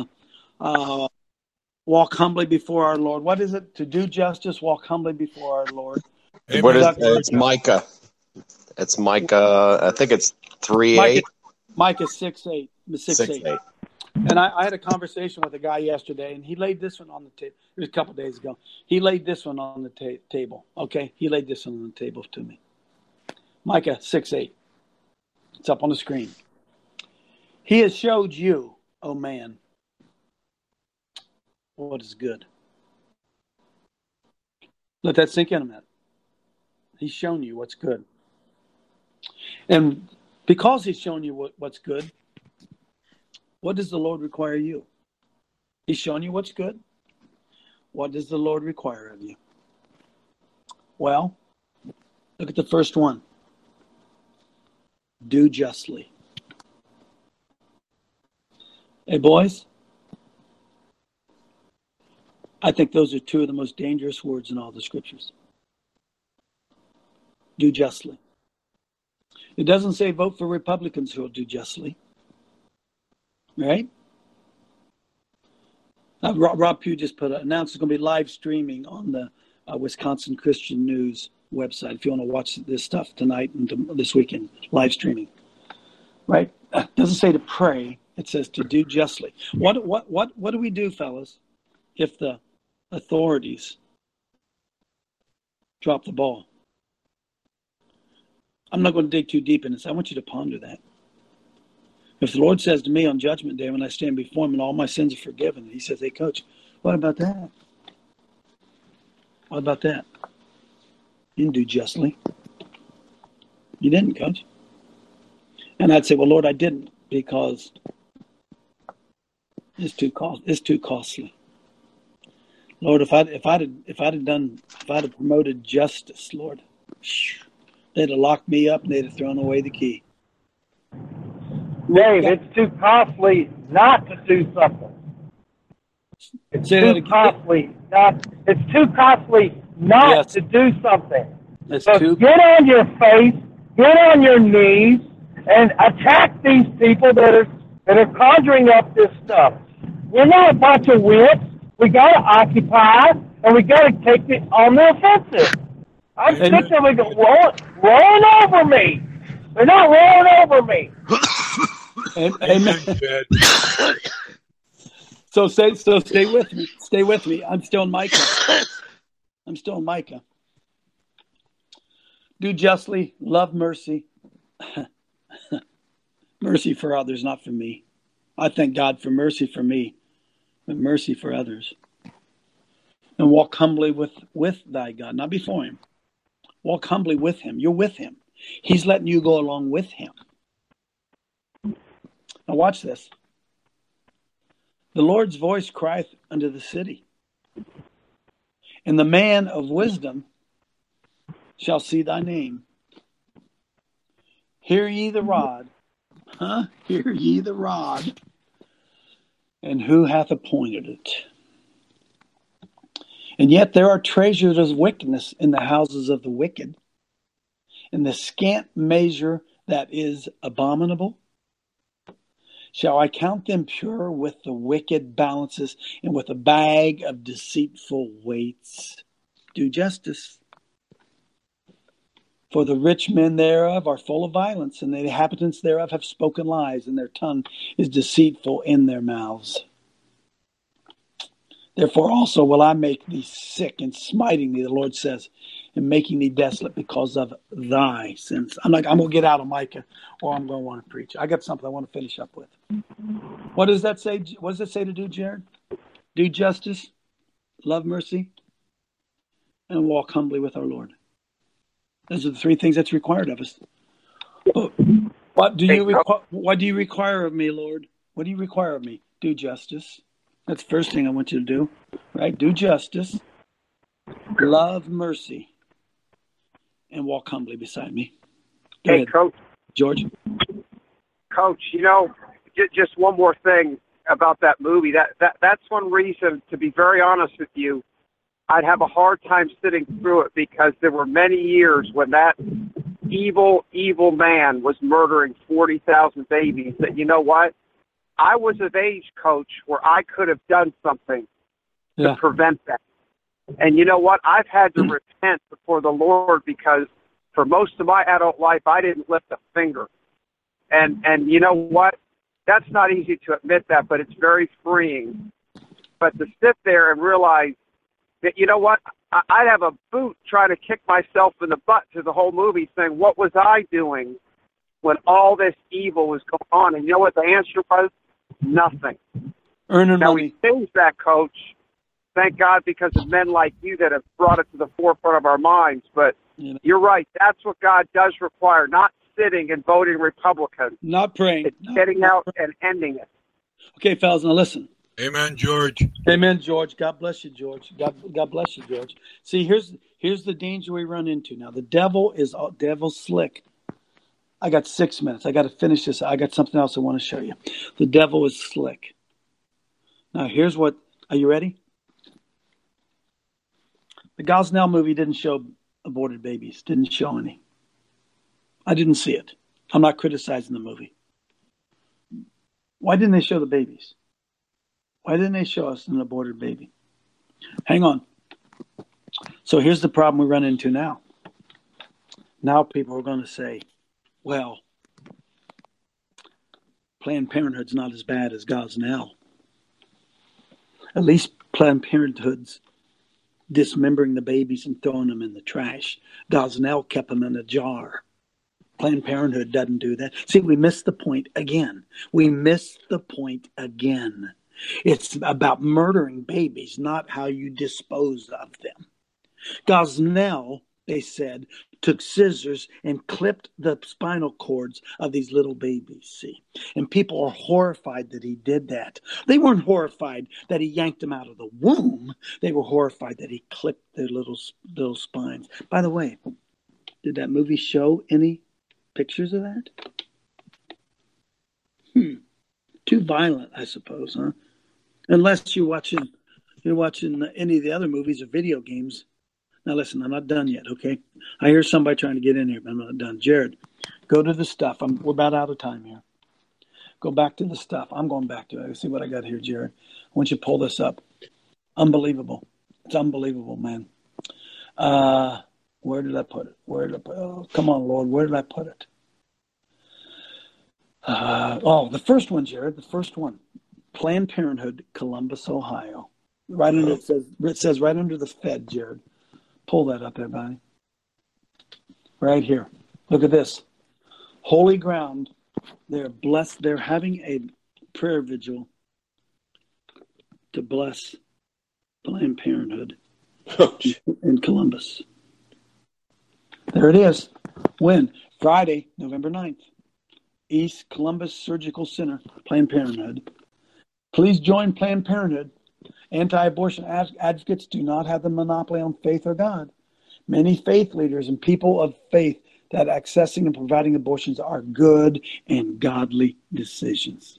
Speaker 6: walk humbly before our Lord. What is it? To do justice, walk humbly before our Lord.
Speaker 17: It's Micah. It's Micah. I think it's 3:8.
Speaker 6: Micah 6:8. 6:8. And I had a conversation with a guy yesterday, and he laid this one on the table. It was a couple of days ago. He laid this one on the table. Okay, he laid this one on the table to me. Micah 6:8. It's up on the screen. He has showed you, oh man, what is good. Let that sink in a minute. He's shown you what's good. And because he's shown you what's good, what does the Lord require of you? He's shown you what's good. What does the Lord require of you? Well, look at the first one. Do justly. Hey, boys, I think those are 2 of the most dangerous words in all the scriptures. Do justly. It doesn't say vote for Republicans who will do justly. Right? Rob Pugh just announced it's going to be live streaming on the Wisconsin Christian News website. If you want to watch this stuff tonight and this weekend, live streaming. Right? It doesn't say to pray. It says to do justly. What do we do, fellas, if the authorities drop the ball? I'm not going to dig too deep in this. I want you to ponder that. If the Lord says to me on Judgment Day when I stand before him and all my sins are forgiven, he says, hey, Coach, what about that? What about that? You didn't do justly. You didn't, Coach. And I'd say, well, Lord, I didn't because it's too costly. Lord, if I'd have promoted justice, Lord, they'd have locked me up and they'd have thrown away the key.
Speaker 19: Dave, it's too costly not to do something. It's too costly not to do something. So get on your face, get on your knees, and attack these people that are conjuring up this stuff. We're not a bunch of wits. We got to occupy, and we got to take it on the offensive. I'm sick of them rolling over me. They're not rolling over me.
Speaker 6: Amen. So stay with me. Stay with me. I'm still in Micah. Do justly, love mercy. Mercy for others, not for me. I thank God for mercy for me, but mercy for others. And walk humbly with thy God, not before him. Walk humbly with him. You're with him. He's letting you go along with him. Now watch this. The Lord's voice crieth unto the city, and the man of wisdom shall see thy name. Hear ye the rod. Hear ye the rod. And who hath appointed it? And yet there are treasures of wickedness in the houses of the wicked, in the scant measure that is abominable. Shall I count them pure with the wicked balances and with a bag of deceitful weights? Do justice. For the rich men thereof are full of violence, and the inhabitants thereof have spoken lies, and their tongue is deceitful in their mouths. Therefore also will I make thee sick in smiting thee, the Lord says, and making thee desolate because of thy sins. I'm going to get out of Micah, or I'm going to want to preach. I got something I want to finish up with. What does that say? What does it say to do, Jared? Do justice, love mercy, and walk humbly with our Lord. Those are the three things that's required of us. But what do you require of me, Lord? What do you require of me? Do justice. That's the first thing I want you to do, right? Do justice, love mercy, and walk humbly beside me. Go ahead,
Speaker 12: Coach.
Speaker 6: George.
Speaker 12: Coach, just one more thing about that movie. That's one reason, to be very honest with you, I'd have a hard time sitting through it, because there were many years when that evil man was murdering 40,000 babies that, you know what? I was of age, Coach, where I could have done something to prevent that. And you know what? I've had to repent before the Lord, because for most of my adult life, I didn't lift a finger. And you know what? That's not easy to admit that, but it's very freeing. But to sit there and realize that, you know what? I'd have a boot trying to kick myself in the butt through the whole movie, saying, what was I doing when all this evil was going on? And you know what the answer was? Nothing.
Speaker 6: Earning
Speaker 12: now,
Speaker 6: money.
Speaker 12: we changed that, Coach. Thank God, because of men like you that have brought it to the forefront of our minds. But you're right. That's what God does require, not sitting and voting Republican.
Speaker 6: Not praying.
Speaker 12: It's getting out and ending it.
Speaker 6: Okay, fellas, now listen.
Speaker 13: Amen, George.
Speaker 6: Amen, George. God bless you, George. God bless you, George. See, here's the danger we run into now. The devil's slick. I got 6 minutes. I got to finish this. I got something else I want to show you. The devil is slick. Now, here's what. Are you ready? The Gosnell movie didn't show aborted babies. Didn't show any. I didn't see it. I'm not criticizing the movie. Why didn't they show the babies? Why didn't they show us an aborted baby? Hang on. So here's the problem we run into now. Now people are going to say, well, Planned Parenthood's not as bad as Gosnell. At least Planned Parenthood's dismembering the babies and throwing them in the trash. Gosnell kept them in a jar. Planned Parenthood doesn't do that. See, we missed the point again. We missed the point again. It's about murdering babies, not how you dispose of them. Gosnell, they said, took scissors and clipped the spinal cords of these little babies, see. And people are horrified that he did that. They weren't horrified that he yanked them out of the womb. They were horrified that he clipped their little spines. By the way, did that movie show any pictures of that? Too violent, I suppose, huh? Unless you're watching any of the other movies or video games. Now listen, I'm not done yet, okay? I hear somebody trying to get in here, but I'm not done. Jared, go to the stuff. We're about out of time here. Go back to the stuff. I'm going back to it. Let's see what I got here, Jared. I want you to pull this up. Unbelievable. It's unbelievable, man. Where did I put it? Oh, come on, Lord. Where did I put it? The first one, Jared. The first one. Planned Parenthood, Columbus, Ohio. Right under it says right under the Fed, Jared. Pull that up, everybody. Right here. Look at this. Holy ground. They're blessed. They're having a prayer vigil to bless Planned Parenthood in Columbus. There it is. When? Friday, November 9th. East Columbus Surgical Center, Planned Parenthood. Please join Planned Parenthood. Anti-abortion advocates do not have the monopoly on faith or God. Many faith leaders and people of faith that accessing and providing abortions are good and godly decisions.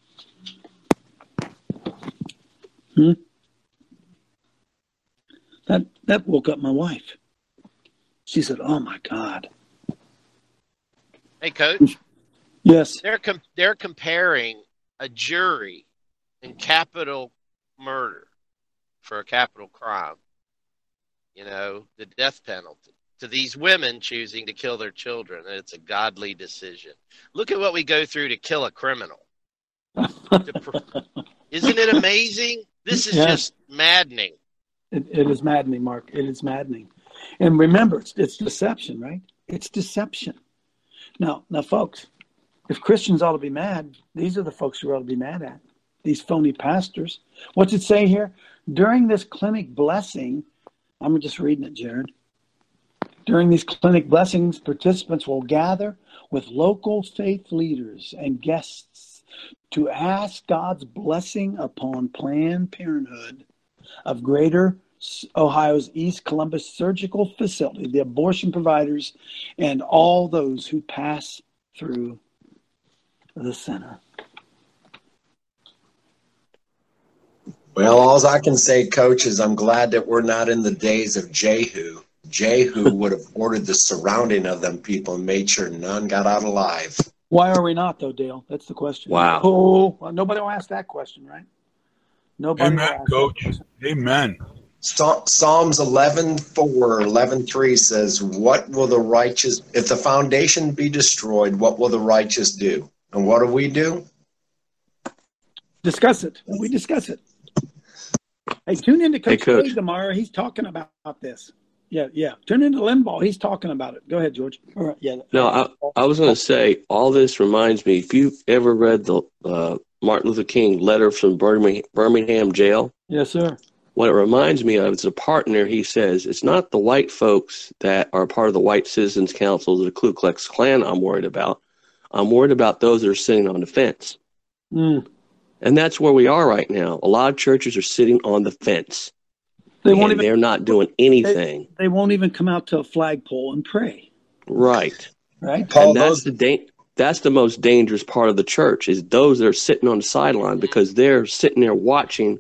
Speaker 6: That woke up my wife. She said, "Oh my God."
Speaker 16: Hey, Coach.
Speaker 6: Yes.
Speaker 16: They're comparing a jury in capital murder for a capital crime, the death penalty, to these women choosing to kill their children. And it's a godly decision. Look at what we go through to kill a criminal. Isn't it amazing? This is just maddening.
Speaker 6: It is maddening, Mark. It is maddening. And remember, it's deception, right? It's deception. Now, folks, if Christians ought to be mad, these are the folks who ought to be mad at. These phony pastors. What's it say here? During this clinic blessing, I'm just reading it, Jared. During these clinic blessings, participants will gather with local faith leaders and guests to ask God's blessing upon Planned Parenthood of Greater Ohio's East Columbus Surgical Facility, the abortion providers, and all those who pass through the center.
Speaker 17: Well, all I can say, Coach, is I'm glad that we're not in the days of Jehu. Jehu would have ordered the surrounding of them people and made sure none got out alive.
Speaker 6: Why are we not, though, Dale? That's the question.
Speaker 17: Wow.
Speaker 6: Oh, well, nobody will ask that question, right? Nobody.
Speaker 13: Amen, Coach. Amen.
Speaker 17: Psalms 11:4, 11:3 says, "What will the righteous, if the foundation be destroyed, what will the righteous do?" And what do?
Speaker 6: Discuss it. We discuss it. Hey, tune into Coach Wade tomorrow. He's talking about this. Yeah. Tune into Limbaugh. He's talking about it. Go ahead, George. All right, yeah.
Speaker 11: No, I was going to say, all this reminds me, if you've ever read the Martin Luther King letter from Birmingham jail.
Speaker 6: Yes, sir.
Speaker 11: What it reminds me of is a partner. He says, it's not the white folks that are part of the White Citizens Council, the Ku Klux Klan I'm worried about. I'm worried about those that are sitting on the fence. And that's where we are right now. A lot of churches are sitting on the fence. They're not doing anything.
Speaker 6: They won't even come out to a flagpole and pray.
Speaker 11: Right.
Speaker 6: Right.
Speaker 11: Paul, and that's the most dangerous part of the church, is those that are sitting on the sideline, because they're sitting there watching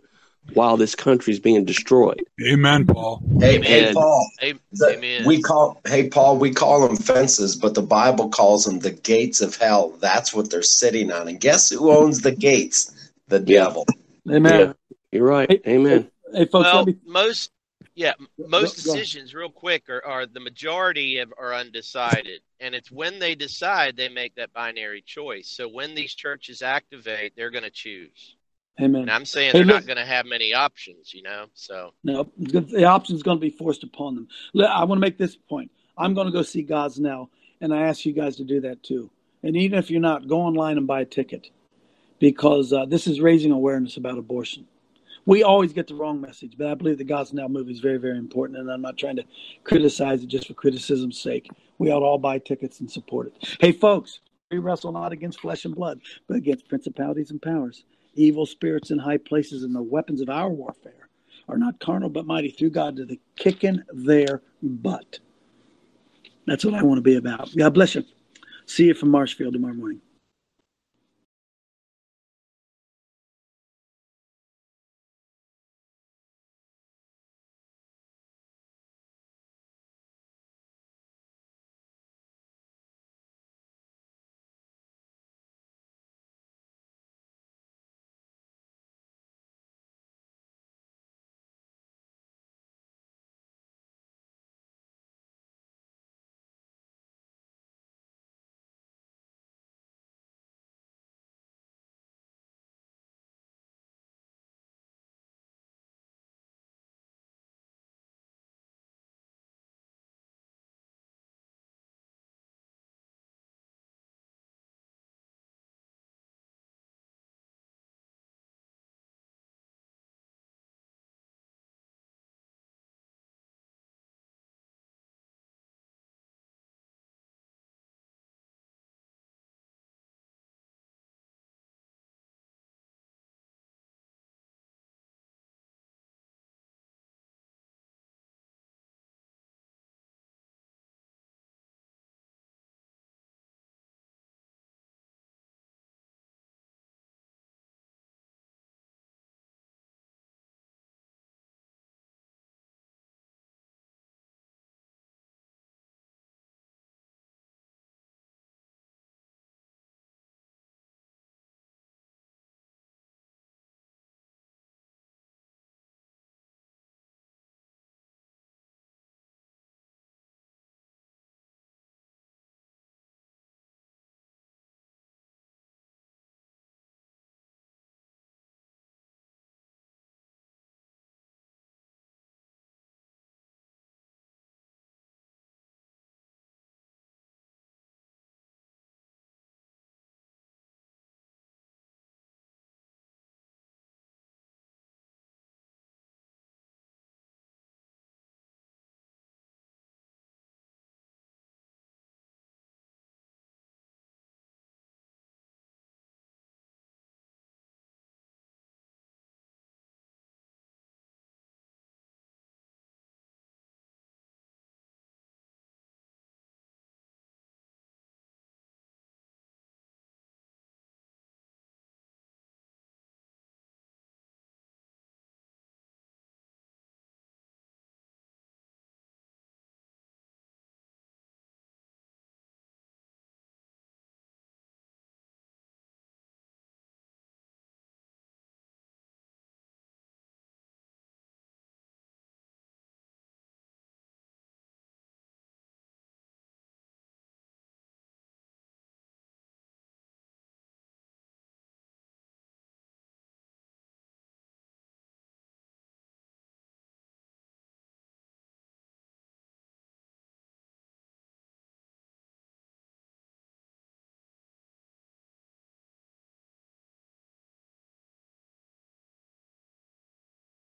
Speaker 11: while this country is being destroyed.
Speaker 13: Amen, Paul.
Speaker 17: Hey, Paul.
Speaker 16: Amen.
Speaker 17: We call them fences, but the Bible calls them the gates of hell. That's what they're sitting on. And guess who owns the gates? The devil.
Speaker 6: Amen.
Speaker 11: Yeah, you're right. Amen.
Speaker 6: Hey, folks,
Speaker 16: Well,
Speaker 6: let me,
Speaker 16: most
Speaker 6: Go-
Speaker 16: decisions, real quick, are the majority are undecided, and it's when they decide they make that binary choice. So when these churches activate, they're going to choose.
Speaker 6: amen.
Speaker 16: And I'm saying
Speaker 6: Hey,
Speaker 16: they're not
Speaker 6: listen.
Speaker 16: going to have many options, So
Speaker 6: No, the option's going to be forced upon them. I want to make this point. I'm going to go see God's Now, and I ask you guys to do that too. And even if you're not, go online and buy a ticket, because this is raising awareness about abortion. We always get the wrong message, but I believe the God's Now movie is very, very important, and I'm not trying to criticize it just for criticism's sake. We ought to all buy tickets and support it. Hey, folks, we wrestle not against flesh and blood, but against principalities and powers, evil spirits in high places, and the weapons of our warfare are not carnal but mighty through God to the kicking their butt. That's what I want to be about. God bless you. See you from Marshfield tomorrow morning.